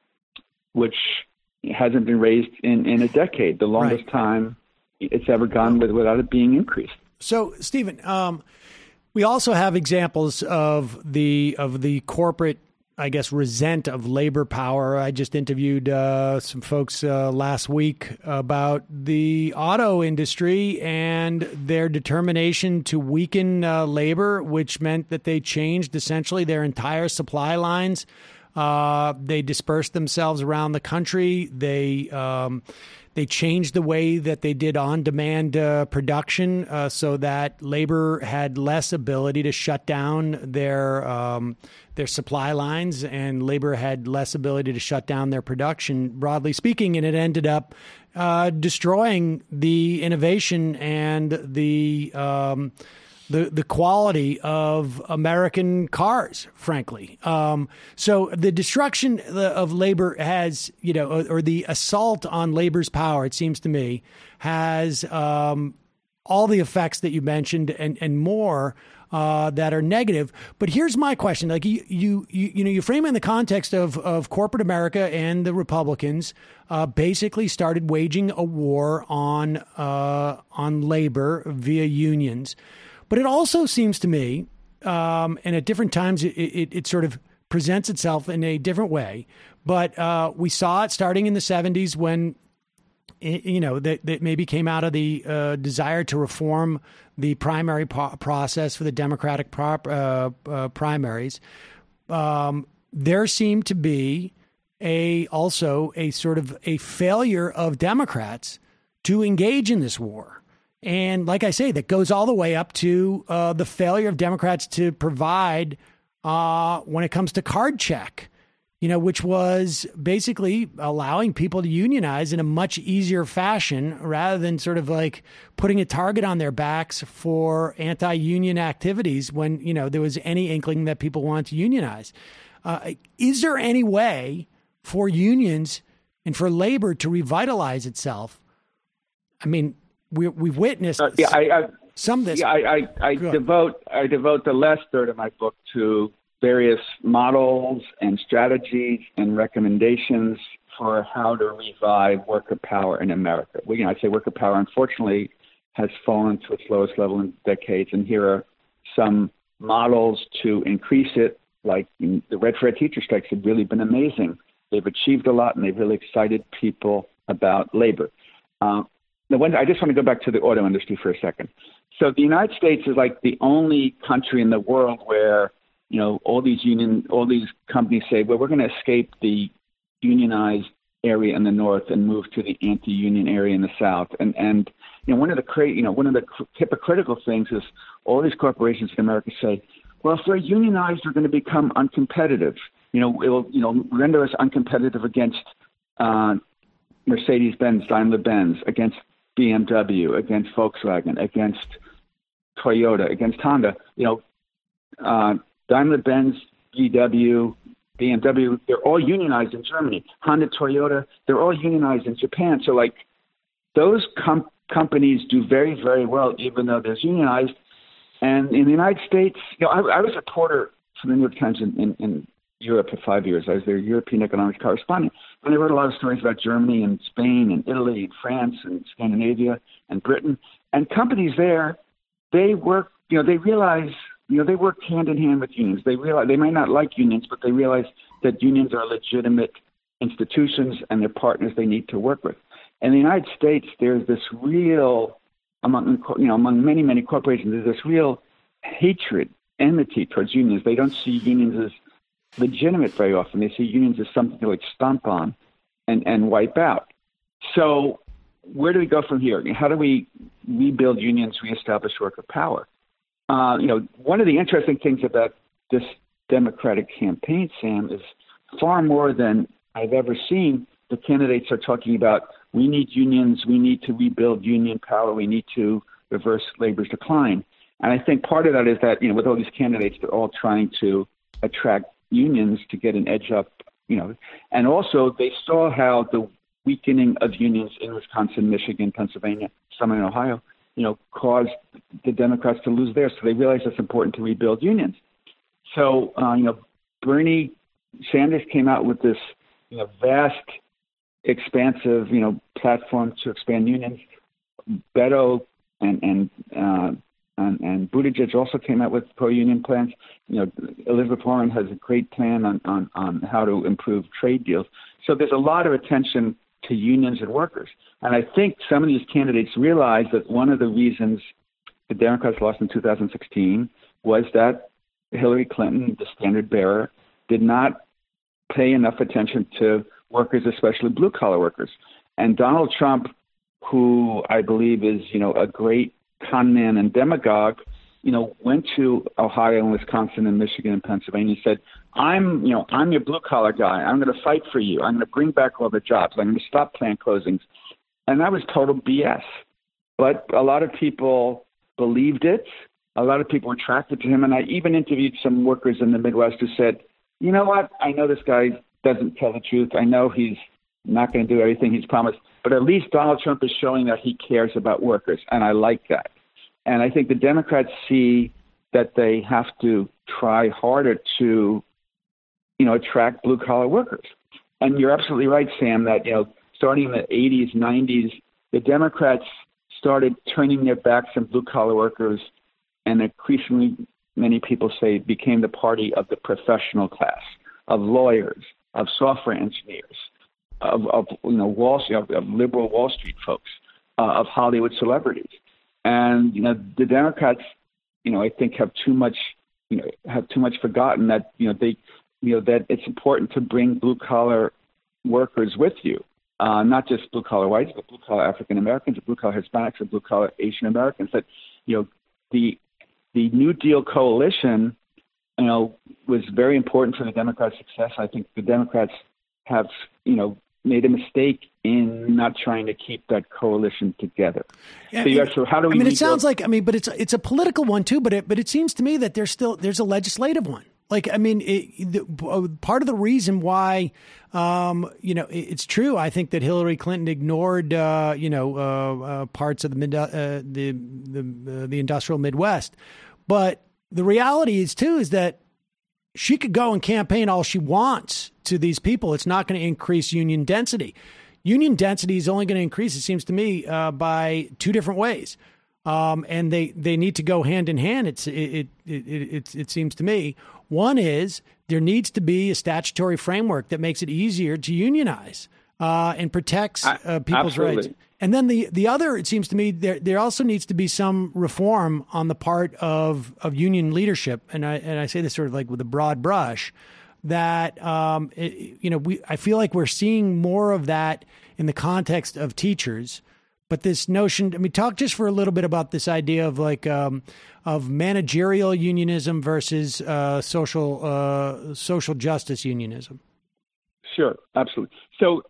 which hasn't been raised in, in a decade, the longest right. time it's ever gone with, without it being increased. So, Stephen, um, we also have examples of the of the corporate, I guess, resent of labor power. I just interviewed uh, some folks uh, last week about the auto industry and their determination to weaken uh, labor, which meant that they changed essentially their entire supply lines. Uh, they dispersed themselves around the country. They um, they changed the way that they did on-demand uh, production uh, so that labor had less ability to shut down their um, their supply lines, and labor had less ability to shut down their production, broadly speaking, and it ended up uh, destroying the innovation and the um, the the quality of American cars, frankly. Um, so the destruction of labor has, you know, or, or the assault on labor's power, it seems to me, has um, all the effects that you mentioned and, and more uh, that are negative. But here's my question. Like you, you, you, you know, you frame it in the context of, of corporate America and the Republicans uh, basically started waging a war on uh, on labor via unions. But it also seems to me, um, and at different times, it, it, it sort of presents itself in a different way. But uh, we saw it starting in the seventies when, you know, that, that maybe came out of the uh, desire to reform the primary po- process for the Democratic prop, uh, uh, primaries. Um, there seemed to be a also a sort of a failure of Democrats to engage in this war. And like I say, that goes all the way up to uh, the failure of Democrats to provide uh, when it comes to card check, you know, which was basically allowing people to unionize in a much easier fashion rather than sort of like putting a target on their backs for anti-union activities when, you know, there was any inkling that people wanted to unionize. Uh, is there any way for unions and for labor to revitalize itself? I mean, We, we've witnessed uh, yeah, I, I, some of this. Yeah, I, I, I devote I devote the last third of my book to various models and strategies and recommendations for how to revive worker power in America. Well, you know, I say worker power, unfortunately, has fallen to its lowest level in decades, and here are some models to increase it. Like the Red for Ed teacher strikes have really been amazing. They've achieved a lot, and they've really excited people about labor. Uh, The one, I just want to go back to the auto industry for a second. So the United States is like the only country in the world where, you know, all these union, all these companies say, well, we're going to escape the unionized area in the north and move to the anti-union area in the south. And and you know, one of the cra- you know, one of the hypocritical things is all these corporations in America say, well, if we're unionized, we're going to become uncompetitive. You know, it will, you know, render us uncompetitive against uh, Mercedes-Benz, Daimler-Benz, against B M W, against Volkswagen, against Toyota, against Honda. You know, uh, Daimler-Benz, G W, B M W, they're all unionized in Germany. Honda, Toyota, they're all unionized in Japan. So, like, those com- companies do very, very well, even though they're unionized. And in the United States, you know, I, I was a reporter for the New York Times in, in, in Europe for five years. I was their European economics correspondent. And I wrote a lot of stories about Germany and Spain and Italy and France and Scandinavia and Britain. And companies there, they work, you know, they realize, you know, they work hand in hand with unions. They realize they might not like unions, but they realize that unions are legitimate institutions and they're partners they need to work with. In the United States, there's this real, among, you know, among many, many corporations, there's this real hatred, enmity towards unions. They don't see unions as legitimate very often. They see unions as something to like stomp on and, and wipe out. So where do we go from here? How do we rebuild unions, reestablish worker power? Uh, you know, one of the interesting things about this Democratic campaign, Sam, is far more than I've ever seen. The candidates are talking about we need unions, we need to rebuild union power, we need to reverse labor's decline. And I think part of that is that, you know, with all these candidates, they're all trying to attract unions to get an edge up, you know. And also they saw how the weakening of unions in Wisconsin, Michigan, Pennsylvania, some in Ohio, you know, caused the Democrats to lose theirs. So they realized it's important to rebuild unions. So, uh, you know, Bernie Sanders came out with this, you know, vast, expansive, you know, platform to expand unions. Beto and and uh, and, and Buttigieg also came out with pro-union plans. You know, Elizabeth Warren has a great plan on, on, on how to improve trade deals. So there's a lot of attention to unions and workers. And I think some of these candidates realize that one of the reasons the Democrats lost in two thousand sixteen was that Hillary Clinton, the standard bearer, did not pay enough attention to workers, especially blue-collar workers. And Donald Trump, who I believe is, you know, a great con man and demagogue, you know, went to Ohio and Wisconsin and Michigan and Pennsylvania and said, I'm, you know, I'm your blue-collar guy. I'm going to fight for you. I'm going to bring back all the jobs. I'm going to stop plant closings. And that was total B S. But a lot of people believed it. A lot of people were attracted to him. And I even interviewed some workers in the Midwest who said, you know what, I know this guy doesn't tell the truth. I know he's not going to do everything he's promised. But at least Donald Trump is showing that he cares about workers. And I like that. And I think the Democrats see that they have to try harder to, you know, attract blue-collar workers. And you're absolutely right, Sam, that, you know, starting in the eighties, nineties, the Democrats started turning their backs on blue-collar workers, and increasingly many people say became the party of the professional class, of lawyers, of software engineers, of, of you know, Wall Street, of, of liberal Wall Street folks, uh, of Hollywood celebrities. And, you know, the Democrats, you know, I think have too much, you know, have too much forgotten that, you know, they, you know, that it's important to bring blue-collar workers with you. Uh, not just blue-collar whites, but blue-collar African-Americans, blue-collar Hispanics, and blue-collar Asian-Americans. That, you know, the the New Deal coalition, you know, was very important for the Democrats' success. I think the Democrats have, you know, made a mistake in not trying to keep that coalition together. Yeah, so, you got, so how do we? I mean, it rebuild- sounds like I mean, but it's it's a political one too. But it but it seems to me that there's still there's a legislative one. Like, I mean, it, the, part of the reason why, um, you know, it, it's true. I think that Hillary Clinton ignored, uh, you know, uh, uh, parts of the mid, uh, the the uh, the industrial Midwest. But the reality is, too, is that she could go and campaign all she wants to these people. It's not going to increase union density. Union density is only going to increase, it seems to me, uh, by two different ways. Um, and they, they need to go hand in hand. It's it it, it it it seems to me. One is there needs to be a statutory framework that makes it easier to unionize uh, and protects uh, people's Absolutely. rights. And then the the other, it seems to me, there there also needs to be some reform on the part of of union leadership. And I and I say this sort of like with a broad brush, that um, it, you know we I feel like we're seeing more of that in the context of teachers. But this notion, I mean, talk just for a little bit about this idea of like um, of managerial unionism versus uh, social uh, social justice unionism. Sure, absolutely. So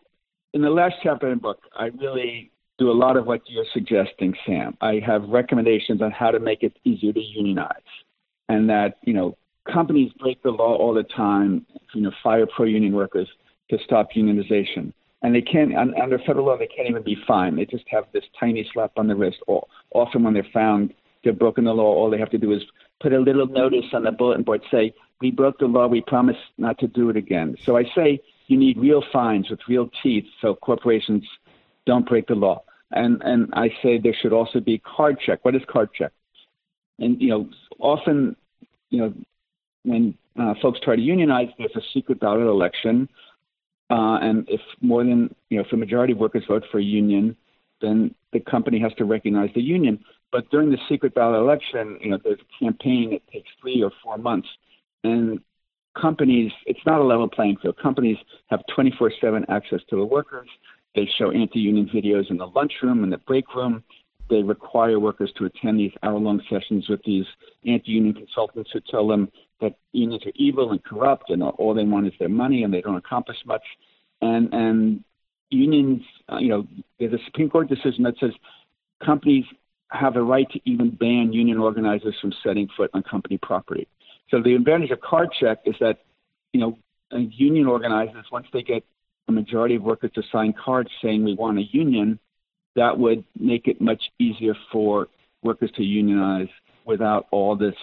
in the last chapter of the book, I really do a lot of what you're suggesting, Sam. I have recommendations on how to make it easier to unionize, and that, you know, companies break the law all the time, you know, fire pro-union workers to stop unionization. And they can't, under federal law, they can't even be fined. They just have this tiny slap on the wrist. Or often when they're found to have broken the law, all they have to do is put a little notice on the bulletin board, say, we broke the law, we promise not to do it again. So I say you need real fines with real teeth so corporations don't break the law. And and I say there should also be card check. What is card check? And, you know, often, you know, when uh, folks try to unionize, there's a secret ballot election. Uh, and if more than, you know, if the majority of workers vote for a union, then the company has to recognize the union. But during the secret ballot election, you know, there's a campaign that takes three or four months. And companies, it's not a level playing field. Companies have twenty-four seven access to the workers. They show anti-union videos in the lunchroom and the break room. They require workers to attend these hour-long sessions with these anti-union consultants who tell them that unions are evil and corrupt and all they want is their money and they don't accomplish much. And and unions, uh, you know, there's a Supreme Court decision that says companies have a right to even ban union organizers from setting foot on company property. So the advantage of card check is that, you know, union organizers, once they get a majority of workers to sign cards saying we want a union, that would make it much easier for workers to unionize without all this,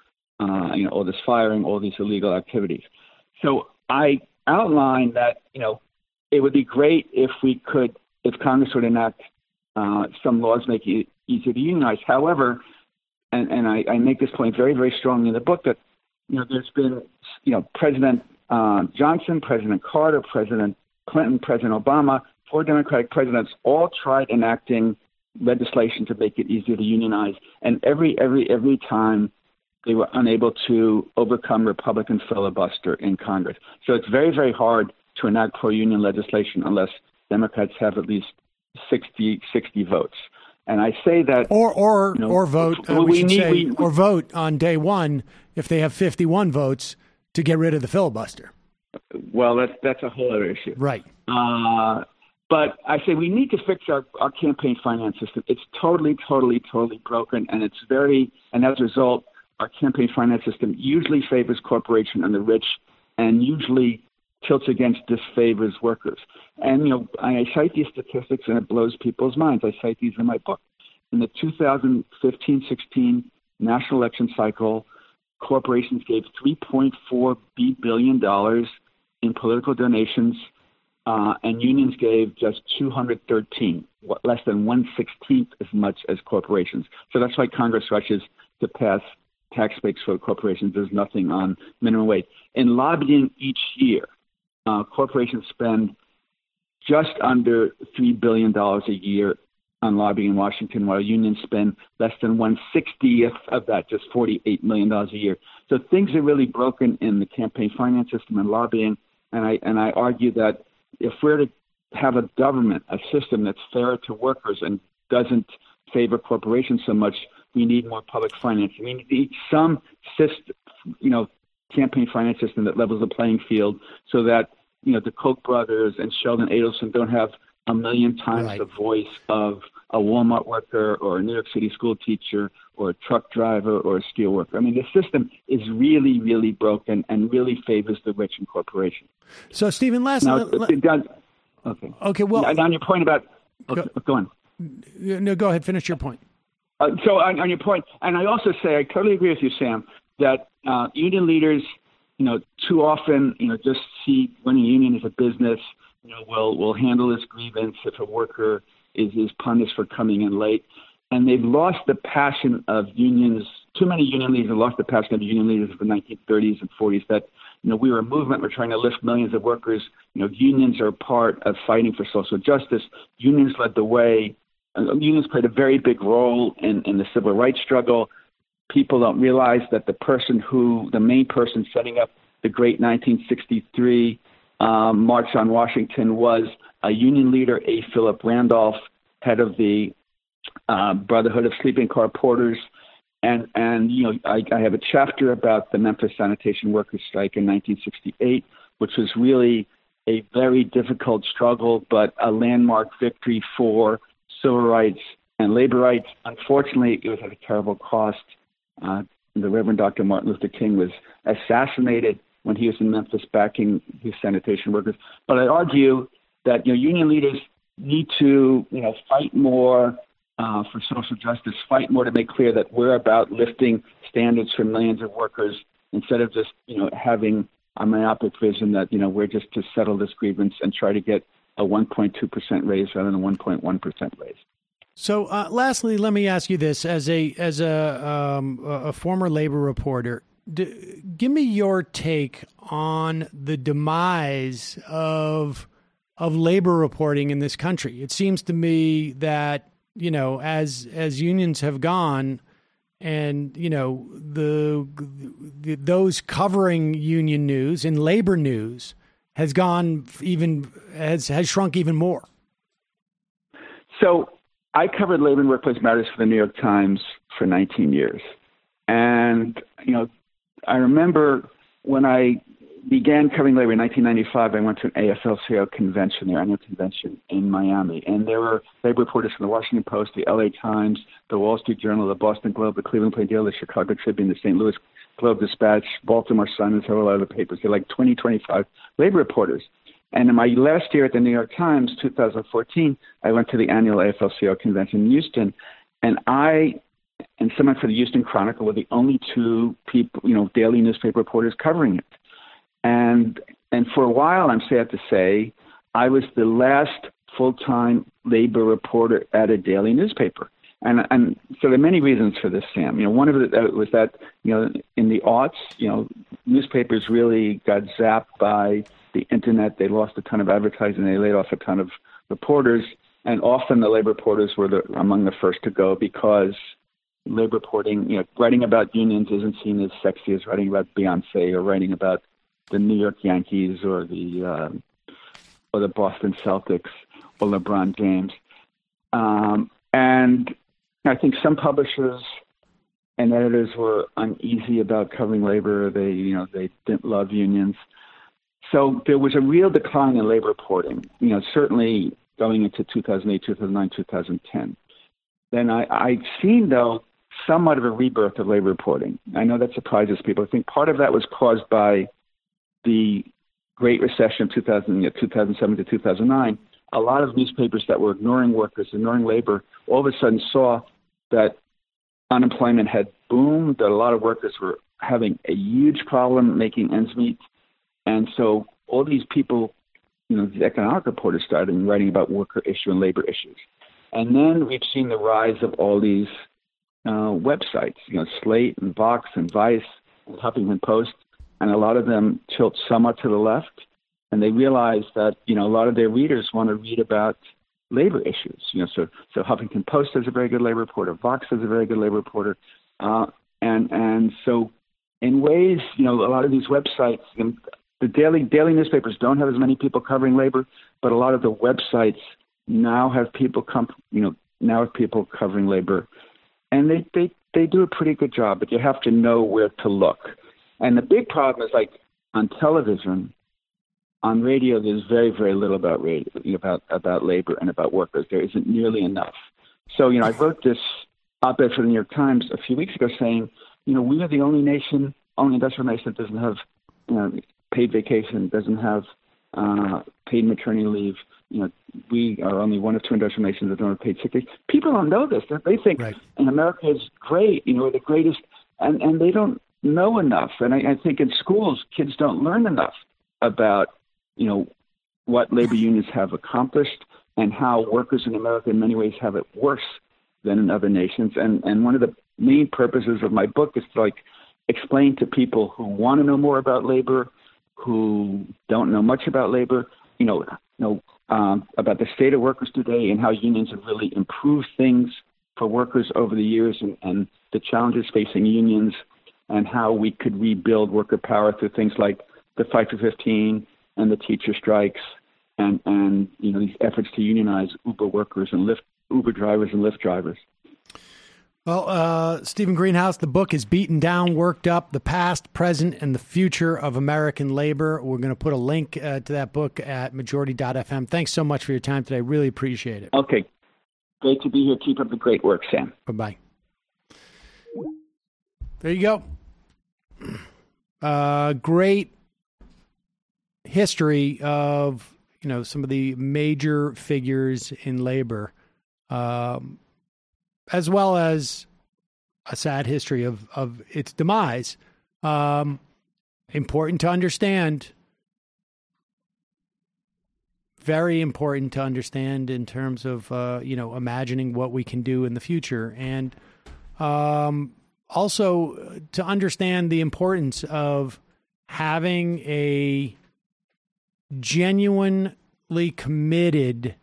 uh, you know, all this firing, all these illegal activities. So I outlined that, you know, it would be great if we could, if Congress would enact uh, some laws making it easier to unionize. However, and, and I, I make this point very, very strongly in the book that, you know, there's been, you know, President uh, Johnson, President Carter, President Clinton, President Obama, four Democratic presidents all tried enacting legislation to make it easier to unionize. And every, every, every time they were unable to overcome Republican filibuster in Congress. So it's very, very hard to enact pro-union legislation unless Democrats have at least sixty, sixty votes. And I say that, or or you know, or vote. Uh, we, we should need, say, we, or vote on day one if they have fifty-one votes to get rid of the filibuster. Well, that's that's a whole other issue, right? Uh, but I say we need to fix our, our campaign finance system. It's totally, totally, totally broken, and it's very. And as a result, our campaign finance system usually favors corporation and the rich, and usually tilts against disfavors workers. And, you know, I cite these statistics and it blows people's minds. I cite these in my book. In the two thousand fifteen sixteen national election cycle, corporations gave three point four billion dollars in political donations, uh, and unions gave just two hundred thirteen, less than one sixteenth as much as corporations. So that's why Congress rushes to pass tax breaks for corporations. There's nothing on minimum wage. In lobbying each year, Uh, corporations spend just under three billion dollars a year on lobbying in Washington, while unions spend less than one sixtieth of that, just forty-eight million dollars a year. So things are really broken in the campaign finance system and lobbying. And I and I argue that if we're to have a government, a system that's fairer to workers and doesn't favor corporations so much, we need more public finance. I mean, we need some system, you know, campaign finance system that levels the playing field so that, you know, the Koch brothers and Sheldon Adelson don't have a million times right. the voice of a Walmart worker or a New York City school teacher or a truck driver or a steel worker. I mean, the system is really, really broken and really favors the rich and corporations. So, Stephen, last... Now, l- it does, okay. Okay, well... On your point about... Okay, go, go on. No, go ahead. Finish your point. Uh, so on, on your point, and I also say, I totally agree with you, Sam, that uh, union leaders, you know, too often, you know, just see running a union as a business. You know, will will handle this grievance if a worker is is punished for coming in late, and they've lost the passion of unions. Too many union leaders have lost the passion of union leaders of the nineteen thirties and forties. That, you know, we were a movement. We're trying to lift millions of workers. You know, unions are part of fighting for social justice. Unions led the way. Uh, unions played a very big role in, in the civil rights struggle. People don't realize that the person who, the main person setting up the great nineteen sixty-three um, March on Washington was a union leader, A. Philip Randolph, head of the uh, Brotherhood of Sleeping Car Porters. And, and you know, I, I have a chapter about the Memphis sanitation workers strike in nineteen sixty-eight, which was really a very difficult struggle, but a landmark victory for civil rights and labor rights. Unfortunately, it was at a terrible cost. Uh, the Reverend Doctor Martin Luther King was assassinated when he was in Memphis backing his sanitation workers. But I argue that, you know, union leaders need to, you know, fight more uh, for social justice, fight more to make clear that we're about lifting standards for millions of workers instead of just, you know, having a myopic vision that, you know, we're just to settle this grievance and try to get a one point two percent raise rather than a one point one percent raise. So, uh, lastly, let me ask you this: as a as a um, a former labor reporter, d- give me your take on the demise of of labor reporting in this country. It seems to me that, you know, as as unions have gone, and, you know, the, the those covering union news and labor news has gone even has has shrunk even more. So I covered labor and workplace matters for the New York Times for nineteen years. And, you know, I remember when I began covering labor in nineteen ninety-five, I went to an A F L C I O convention, their annual convention in Miami. And there were labor reporters from the Washington Post, the L A Times, the Wall Street Journal, the Boston Globe, the Cleveland Plain Dealer, the Chicago Tribune, the Saint Louis Globe Dispatch, Baltimore Sun, and several other papers. There were like twenty, twenty-five labor reporters. And in my last year at the New York Times, two thousand fourteen, I went to the annual A F L C I O convention in Houston, and I and someone for the Houston Chronicle were the only two people, you know, daily newspaper reporters covering it. And and for a while, I'm sad to say, I was the last full-time labor reporter at a daily newspaper. And and so there are many reasons for this, Sam. You know, one of it was that, you know, in the aughts, you know, newspapers really got zapped by the internet. They lost a ton of advertising. They laid off a ton of reporters. And often the labor reporters were the, among the first to go because labor reporting, you know, writing about unions isn't seen as sexy as writing about Beyonce or writing about the New York Yankees or the uh, or the Boston Celtics or LeBron James. Um, and I think some publishers and editors were uneasy about covering labor. They, you know, they didn't love unions. So there was a real decline in labor reporting, you know, certainly going into two thousand eight, two thousand nine, two thousand ten. Then I, I've seen, though, somewhat of a rebirth of labor reporting. I know that surprises people. I think part of that was caused by the Great Recession of two thousand, you know, two thousand seven to two thousand nine. A lot of newspapers that were ignoring workers, ignoring labor, all of a sudden saw that unemployment had boomed, that a lot of workers were having a huge problem making ends meet. And so all these people, you know, the economic reporters started writing about worker issue and labor issues. And then we've seen the rise of all these uh, websites, you know, Slate and Vox and Vice and Huffington Post, and a lot of them tilt somewhat to the left. And they realize that, you know, a lot of their readers want to read about labor issues. You know, so so Huffington Post is a very good labor reporter. Vox is a very good labor reporter. Uh, and and so in ways, you know, a lot of these websites, you know, the daily daily newspapers don't have as many people covering labor, but a lot of the websites now have people come, you know, now have people covering labor, and they they they do a pretty good job. But you have to know where to look. And the big problem is, like, on television, on radio, there's very very little about radio, about about labor and about workers. There isn't nearly enough. So, you know, I wrote this op-ed for the New York Times a few weeks ago saying, you know, we are the only nation, only industrial nation that doesn't have, you know, paid vacation, doesn't have uh, paid maternity leave. You know, we are only one of two industrial nations that don't have paid sick leave. People don't know this. They think, right, and America is great. You know, we're the greatest, and, and they don't know enough. And I, I think in schools, kids don't learn enough about, you know, what labor unions have accomplished and how workers in America in many ways have it worse than in other nations. And and one of the main purposes of my book is to, like, explain to people who want to know more about labor, who don't know much about labor, you know, you know um, about the state of workers today and how unions have really improved things for workers over the years, and, and the challenges facing unions, and how we could rebuild worker power through things like the Fight for fifteen and the teacher strikes, and, and you know, these efforts to unionize Uber workers and Lyft, Uber drivers and Lyft drivers. Well, uh, Stephen Greenhouse, the book is Beaten Down, Worked Up, The Past, Present, and the Future of American Labor. We're going to put a link uh, to that book at majority dot f m. Thanks so much for your time today. Really appreciate it. Okay. Great to be here. Keep up the great work, Sam. Bye-bye. There you go. Uh, great history of, you know, some of the major figures in labor. Um as well as a sad history of, of its demise. Um, important to understand. Very important to understand in terms of, uh, you know, imagining what we can do in the future. And um, also to understand the importance of having a genuinely committed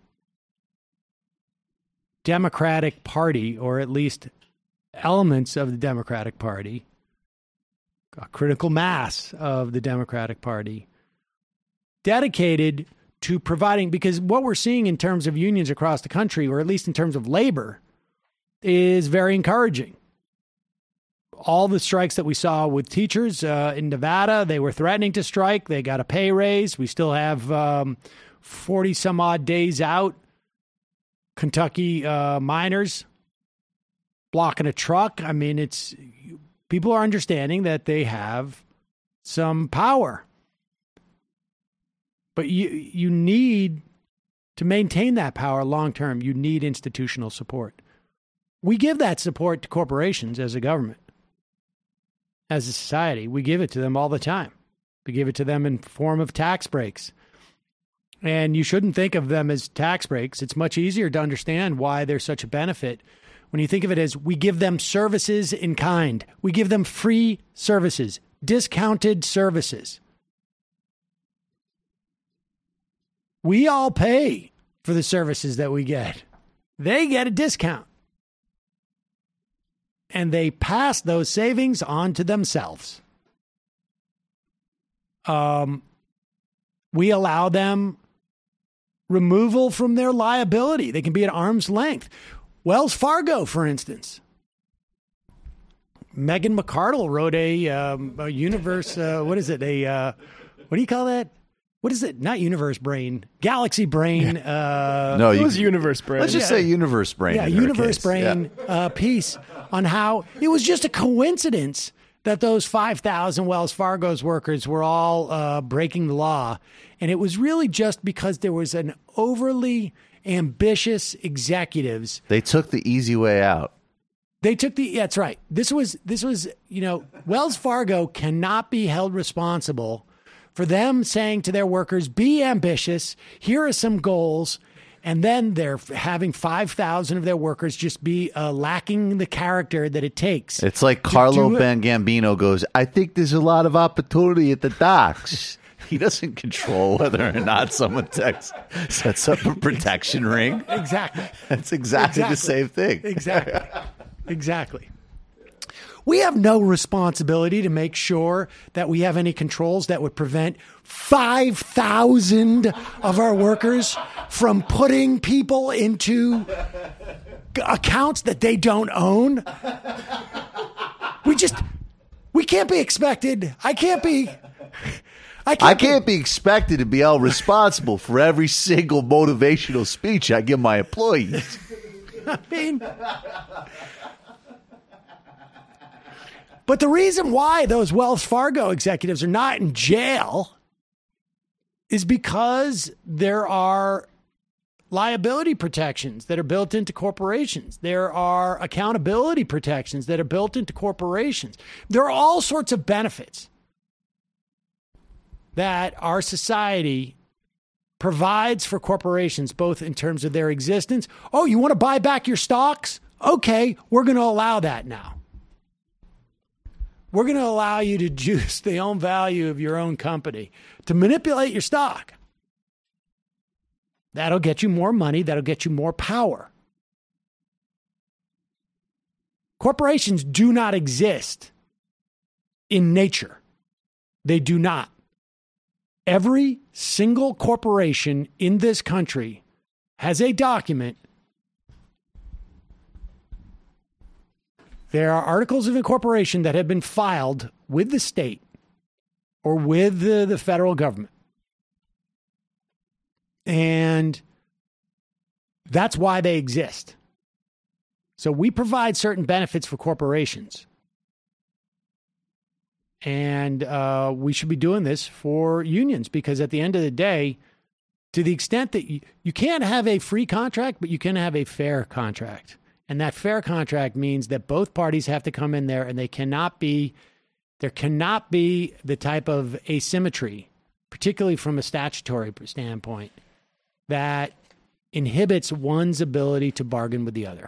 Democratic Party, or at least elements of the Democratic Party, a critical mass of the Democratic Party, dedicated to providing, because what we're seeing in terms of unions across the country, or at least in terms of labor, is very encouraging. All the strikes that we saw with teachers uh, in Nevada, they were threatening to strike. They got a pay raise. We still have um, forty some odd days out. Kentucky uh, miners blocking a truck. I mean, it's people are understanding that they have some power, but you you need to maintain that power long term. You need institutional support. We give that support to corporations as a government, as a society. We give it to them all the time. We give it to them in form of tax breaks. And you shouldn't think of them as tax breaks. It's much easier to understand why there's such a benefit when you think of it as we give them services in kind. We give them free services, discounted services. We all pay for the services that we get. They get a discount. And they pass those savings on to themselves. Um, we allow them removal from their liability. They can be at arm's length. Wells Fargo, for instance. Megan McArdle wrote a, um, a universe, uh, what is it? A, uh, what do you call that? What is it? Not universe brain. Galaxy brain. Uh, no, it was universe brain. Let's just yeah. say universe brain. Yeah, in her universe case. brain Yeah. uh, piece on how it was just a coincidence that those five thousand Wells Fargo's workers were all uh, breaking the law. And it was really just because there was an overly ambitious executives. They took the easy way out. They took the, that's right. This was, this was, you know, Wells Fargo cannot be held responsible for them saying to their workers, be ambitious. Here are some goals. And then they're having five thousand of their workers just be uh, lacking the character that it takes. It's like Carlo Gambino goes, I think there's a lot of opportunity at the docks. He doesn't control whether or not someone text, sets up a protection ring. Exactly. That's exactly, exactly the same thing. Exactly. Exactly. We have no responsibility to make sure that we have any controls that would prevent five thousand of our workers from putting people into accounts that they don't own. We just, we can't be expected. I can't be. I can't, I can't be, be expected to be held responsible for every single motivational speech I give my employees. I mean, but the reason why those Wells Fargo executives are not in jail is because there are liability protections that are built into corporations. There are accountability protections that are built into corporations. There are all sorts of benefits that our society provides for corporations, both in terms of their existence. Oh, you want to buy back your stocks? Okay, we're going to allow that now. We're going to allow you to juice the own value of your own company, to manipulate your stock. That'll get you more money. That'll get you more power. Corporations do not exist in nature. They do not. Every single corporation in this country has a document There are articles of incorporation that have been filed with the state or with the, the federal government. And that's why they exist. So we provide certain benefits for corporations. And uh, we should be doing this for unions because at the end of the day, to the extent that you, you can't have a free contract, but you can have a fair contract. And that fair contract means that both parties have to come in there and they cannot be, there cannot be the type of asymmetry, particularly from a statutory standpoint, that inhibits one's ability to bargain with the other.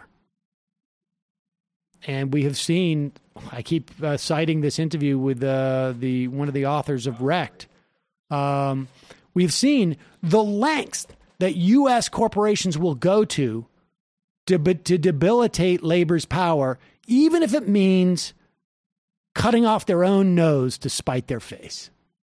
And we have seen, I keep uh, citing this interview with uh, the one of the authors of Wrecked. Um, we've seen the lengths that U S corporations will go to to, to debilitate labor's power, even if it means cutting off their own nose to spite their face.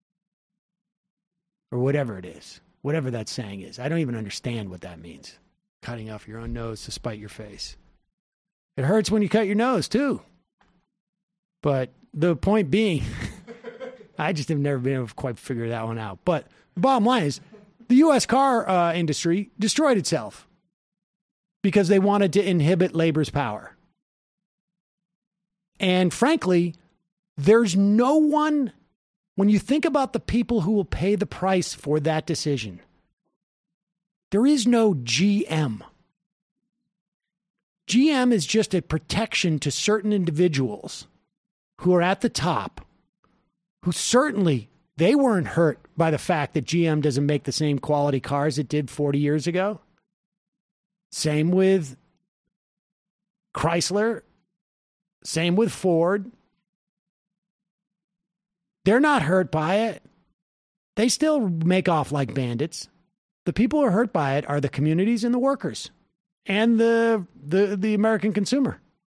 Or whatever it is. Whatever that saying is. I don't even understand what that means. Cutting off your own nose to spite your face. It hurts when you cut your nose, too. But the point being, I just have never been able to quite figure that one out. But the bottom line is, the U S car uh, industry destroyed itself because they wanted to inhibit labor's power. And frankly, there's no one, when you think about the people who will pay the price for that decision, there is no G M. G M is just a protection to certain individuals who are at the top, who certainly, they weren't hurt by the fact that G M doesn't make the same quality cars it did forty years ago. Same with Chrysler. Same with Ford. They're not hurt by it. They still make off like bandits. The people who are hurt by it are the communities and the workers. And the, the the American consumer.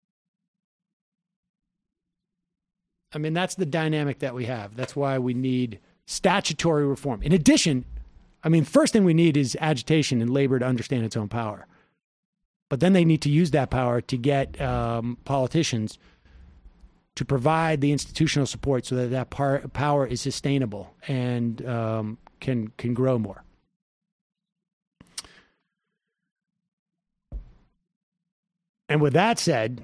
I mean, that's the dynamic that we have. That's why we need statutory reform. In addition, I mean, first thing we need is agitation and labor to understand its own power. But then they need to use that power to get um, politicians to provide the institutional support so that that par- power is sustainable and um, can can grow more. And with that said,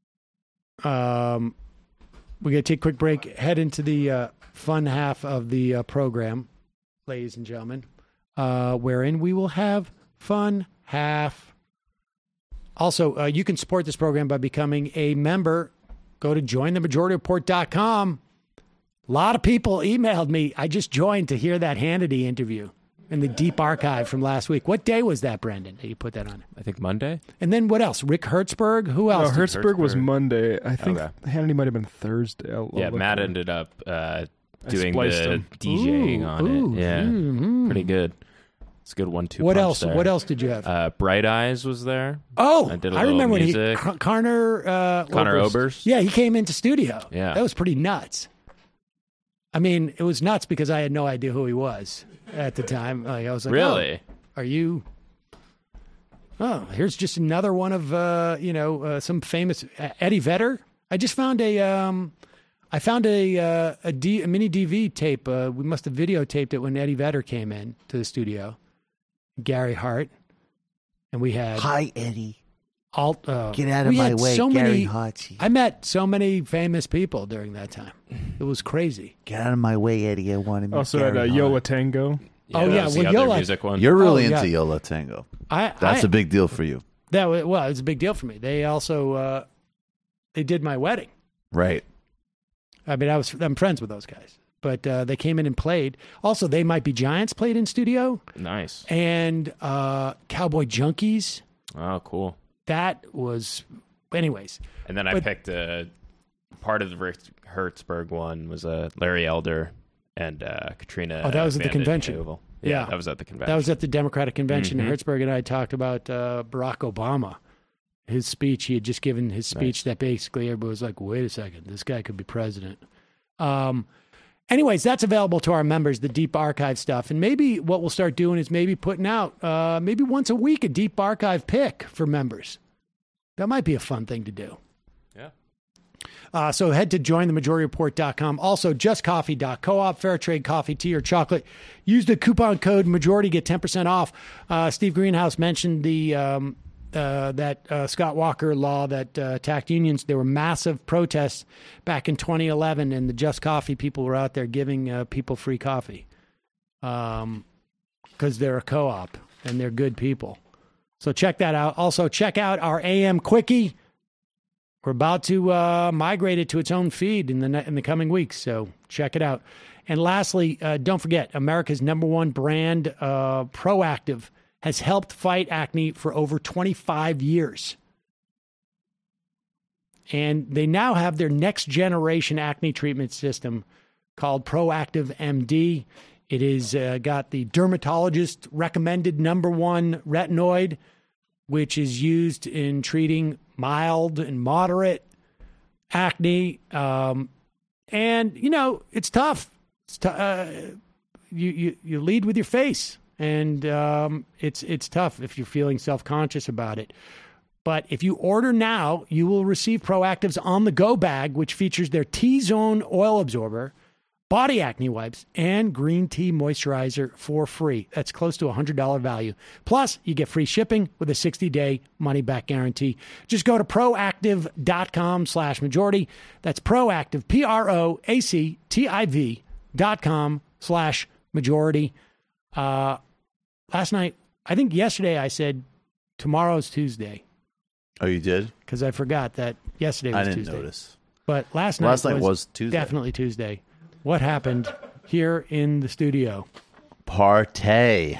um, we're going to take a quick break, head into the uh, fun half of the uh, program, ladies and gentlemen, uh, wherein we will have fun half. Also, uh, you can support this program by becoming a member. Go to join the majority report dot com. A lot of people emailed me. I just joined to hear that Hannity interview in the deep archive from last week. What day was that, Brendan, that you put that on? I think Monday. And then what else? Rick Hertzberg? Who else? No, Hertzberg, Hertzberg was Monday. I think Okay. Hannity might have been Thursday. I'll, I'll Yeah, look Matt for it. ended up uh, I doing spliced the him. DJing Ooh, on ooh, it. Yeah, mm-hmm. pretty good. It's a good one-two. What punch else? there. What else did you have? Uh, Bright Eyes was there. oh, I did a I little remember when he, music. Car- Connor uh, Connor Oberst? Yeah, he came into studio. Yeah. That was pretty nuts. I mean, it was nuts because I had no idea who he was at the time. Like, I was like, Really? oh, are you? Oh, here's just another one of uh, you know uh, some famous uh, Eddie Vedder. I just found a um, I found a uh, a, D, a mini D V tape. Uh, we must have videotaped it when Eddie Vedder came in to the studio. Gary Hart, and we had Hi, Eddie. alt. Uh, Get out of we my had way, so Gary many, Hartsey. I met so many famous people during that time. It was crazy. Get out of my way, Eddie. I want to meet Also Gary at uh, Hart. Yola Tango. Yeah, Oh, that yeah, was well, the other Yola- music one. You're really Oh, into yeah. Yola Tango. I That's I, a big deal for you. that was, well, it's a big deal for me. They also uh, they did my wedding. Right. I mean, I was I'm friends with those guys, but uh, they came in and played. Also, They Might Be Giants played in studio, Nice. and uh, Cowboy Junkies. Oh, cool. That was, anyways. And then I But- picked a part of the Rick Hertzberg one was uh, Larry Elder and uh, Katrina. Oh, that was at the Vanden convention. Heuvel. Yeah, Yeah. that was at the convention. That was at the Democratic Convention. Mhm. Hertzberg and I talked about uh, Barack Obama, his speech. He had just given his speech Nice. that basically everybody was like, wait a second, this guy could be president. Um, anyways, that's available to our members, the Deep Archive stuff. And maybe what we'll start doing is maybe putting out uh, maybe once a week a Deep Archive pick for members. That might be a fun thing to do. Yeah. Uh, so head to join the majority report dot com. Also, just coffee dot coop, fair trade coffee, tea, or chocolate. Use the coupon code majority, get ten percent off. Uh, Steve Greenhouse mentioned the um, uh, that uh, Scott Walker law that uh, attacked unions. There were massive protests back in twenty eleven, and the Just Coffee people were out there giving uh, people free coffee um, because they're a co-op and they're good people. So check that out. Also, check out our A M Quickie. We're about to uh, migrate it to its own feed in the in the coming weeks, so check it out. And lastly, uh, don't forget, America's number one brand, uh, Proactiv, has helped fight acne for over twenty-five years. And they now have their next generation acne treatment system called Proactiv M D. It is uh, got the dermatologist recommended number one retinoid, which is used in treating mild and moderate acne. Um, and, you know, it's tough. It's t- uh, you, you, you lead with your face, and um, it's, it's tough if you're feeling self-conscious about it. But if you order now, you will receive Proactiv's on-the-go bag, which features their T-Zone oil absorber, body acne wipes, and green tea moisturizer for free. That's close to a one hundred dollars value. Plus, you get free shipping with a sixty-day money-back guarantee. Just go to proactiv.com slash majority. That's Proactiv, P R O A C T I V dot com slash majority. Uh, last night, I think yesterday I said tomorrow's Tuesday. Oh, you did? Because I forgot that yesterday was I didn't Tuesday. notice. But last night, last night was, was Tuesday. Definitely Tuesday. What happened here in the studio? Partay.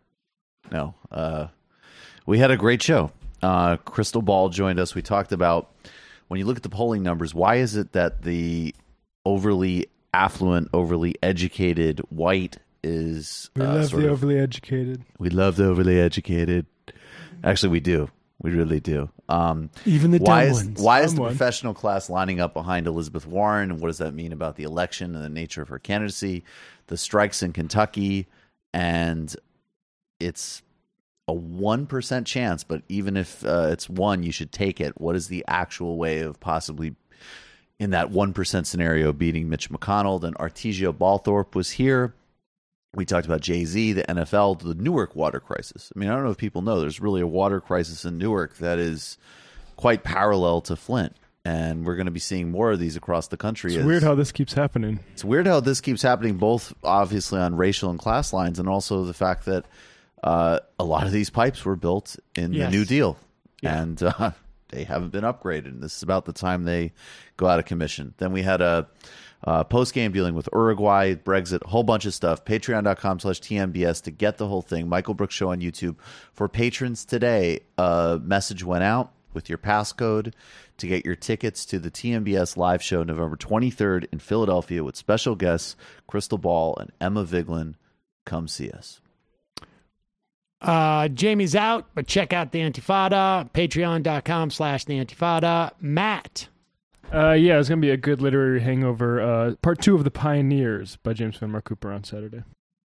No. Uh, we had a great show. Uh, Crystal Ball joined us. We talked about, when you look at the polling numbers, why is it that the overly affluent, overly educated white is... We uh, love sort the of, overly educated. We love the overly educated. Actually, we do. We really do. Um, Even the why dumb is, ones. Why is Dumb the one. professional class lining up behind Elizabeth Warren? And what does that mean about the election and the nature of her candidacy? The strikes in Kentucky, and it's a one percent chance, but even if uh, it's one, you should take it. What is the actual way of possibly, in that one percent scenario, beating Mitch McConnell? And Artesia Balthorpe was here. We talked about Jay-Z, the N F L, the Newark water crisis. I mean, I don't know if people know, there's really a water crisis in Newark that is quite parallel to Flint. And we're going to be seeing more of these across the country. It's as, weird how this keeps happening. It's weird how this keeps happening, both obviously on racial and class lines, and also the fact that uh, a lot of these pipes were built in Yes. the New Deal. Yeah. And uh, they haven't been upgraded. And this is about the time they go out of commission. Then we had a... Uh, post-game dealing with Uruguay, Brexit, a whole bunch of stuff. Patreon.com slash TMBS to get the whole thing. Michael Brooks Show on YouTube. For patrons today, a message went out with your passcode to get your tickets to the T M B S live show November twenty-third in Philadelphia with special guests Crystal Ball and Emma Vigeland. Come see us. Uh, Jamie's out, but check out the Antifada. Patreon.com slash the Antifada. Matt. Uh, yeah, it's going to be a good literary hangover. Uh, part two of The Pioneers by James Fenimore Cooper on Saturday.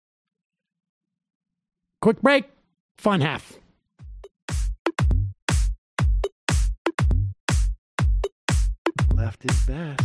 Quick break. Fun half. Left is best.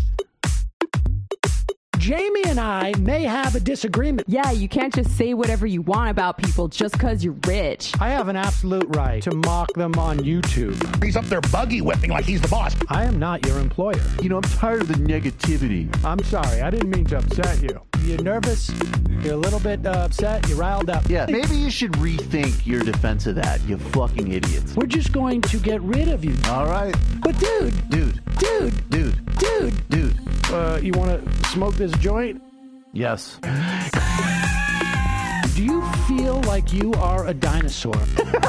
Jamie and I may have a disagreement. Yeah, you can't just say whatever you want about people just because you're rich. I have an absolute right to mock them on YouTube. He's up there buggy whipping like he's the boss. I am not your employer. You know, I'm tired of the negativity. I'm sorry. I didn't mean to upset you. You're nervous. You're a little bit uh, upset. You're riled up. Yeah, maybe you should rethink your defense of that, you fucking idiots. We're just going to get rid of you. All right. But dude. Dude. Dude. Dude. Dude. Dude. Uh, you want to smoke this joint? Yes. Do you feel like you are a dinosaur?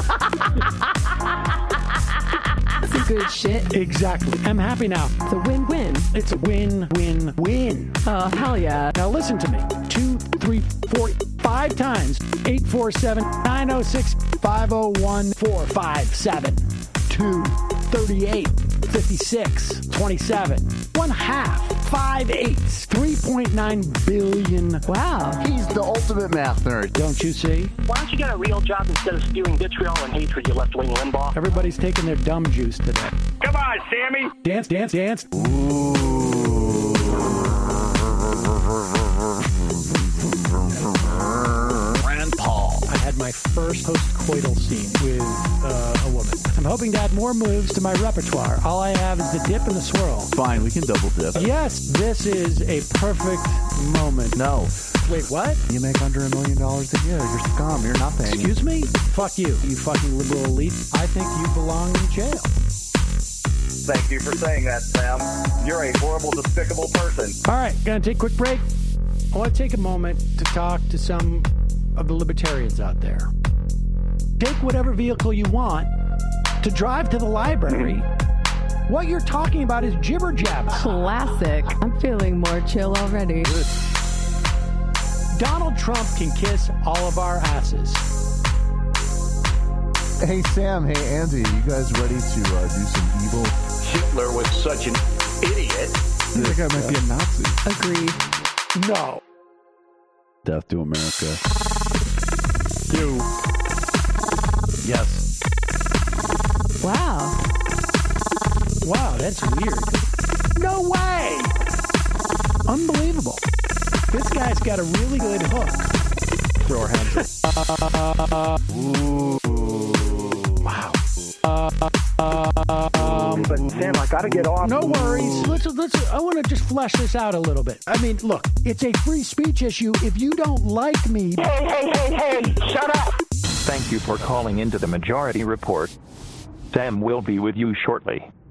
Some good shit. Exactly. I'm happy now. It's a win-win. It's a win-win-win. Oh, hell yeah. Now listen to me. Two, three, four, five times. eight four seven, nine oh six, five oh one, four five seven. two, thirty-eight, fifty-six, twenty-seven. One half. Five eighths. three point nine billion. Wow. He's the ultimate math nerd. Don't you see? Why don't you get a real job instead of spewing vitriol and hatred, you left-wing Limbaugh? Everybody's taking their dumb juice today. Come on, Sammy. Dance, dance, dance. Ooh. my first post-coital scene with uh, a woman. I'm hoping to add more moves to my repertoire. All I have is the dip and the swirl. Fine, we can double dip. Yes, this is a perfect moment. No. Wait, what? You make under a million dollars a year. You're scum. You're nothing. Excuse me? Fuck you, you fucking liberal elite. I think you belong in jail. Thank you for saying that, Sam. You're a horrible, despicable person. All right, gonna take a quick break. I want to take a moment to talk to some of the libertarians out there. Take whatever vehicle you want to drive to the library. What you're talking about is jibber jabber. Classic. I'm feeling more chill already. Good. Donald Trump can kiss all of our asses. Hey, Sam. Hey, Andy. You guys ready to uh, do some evil? Hitler was such an idiot. That guy might be a Nazi. Agreed. No. Death to America. You. Yes. Wow. Wow, that's weird. No way! Unbelievable. This guy's got a really good hook. Throw our hands up. Ooh. Wow. Um, but Sam, I gotta get off. No worries. Let's let's. I want to just flesh this out a little bit. I mean, look, it's a free speech issue. If you don't like me, Hey, hey, hey, hey! Shut up! Thank you for calling into the Majority Report. Sam will be with you shortly.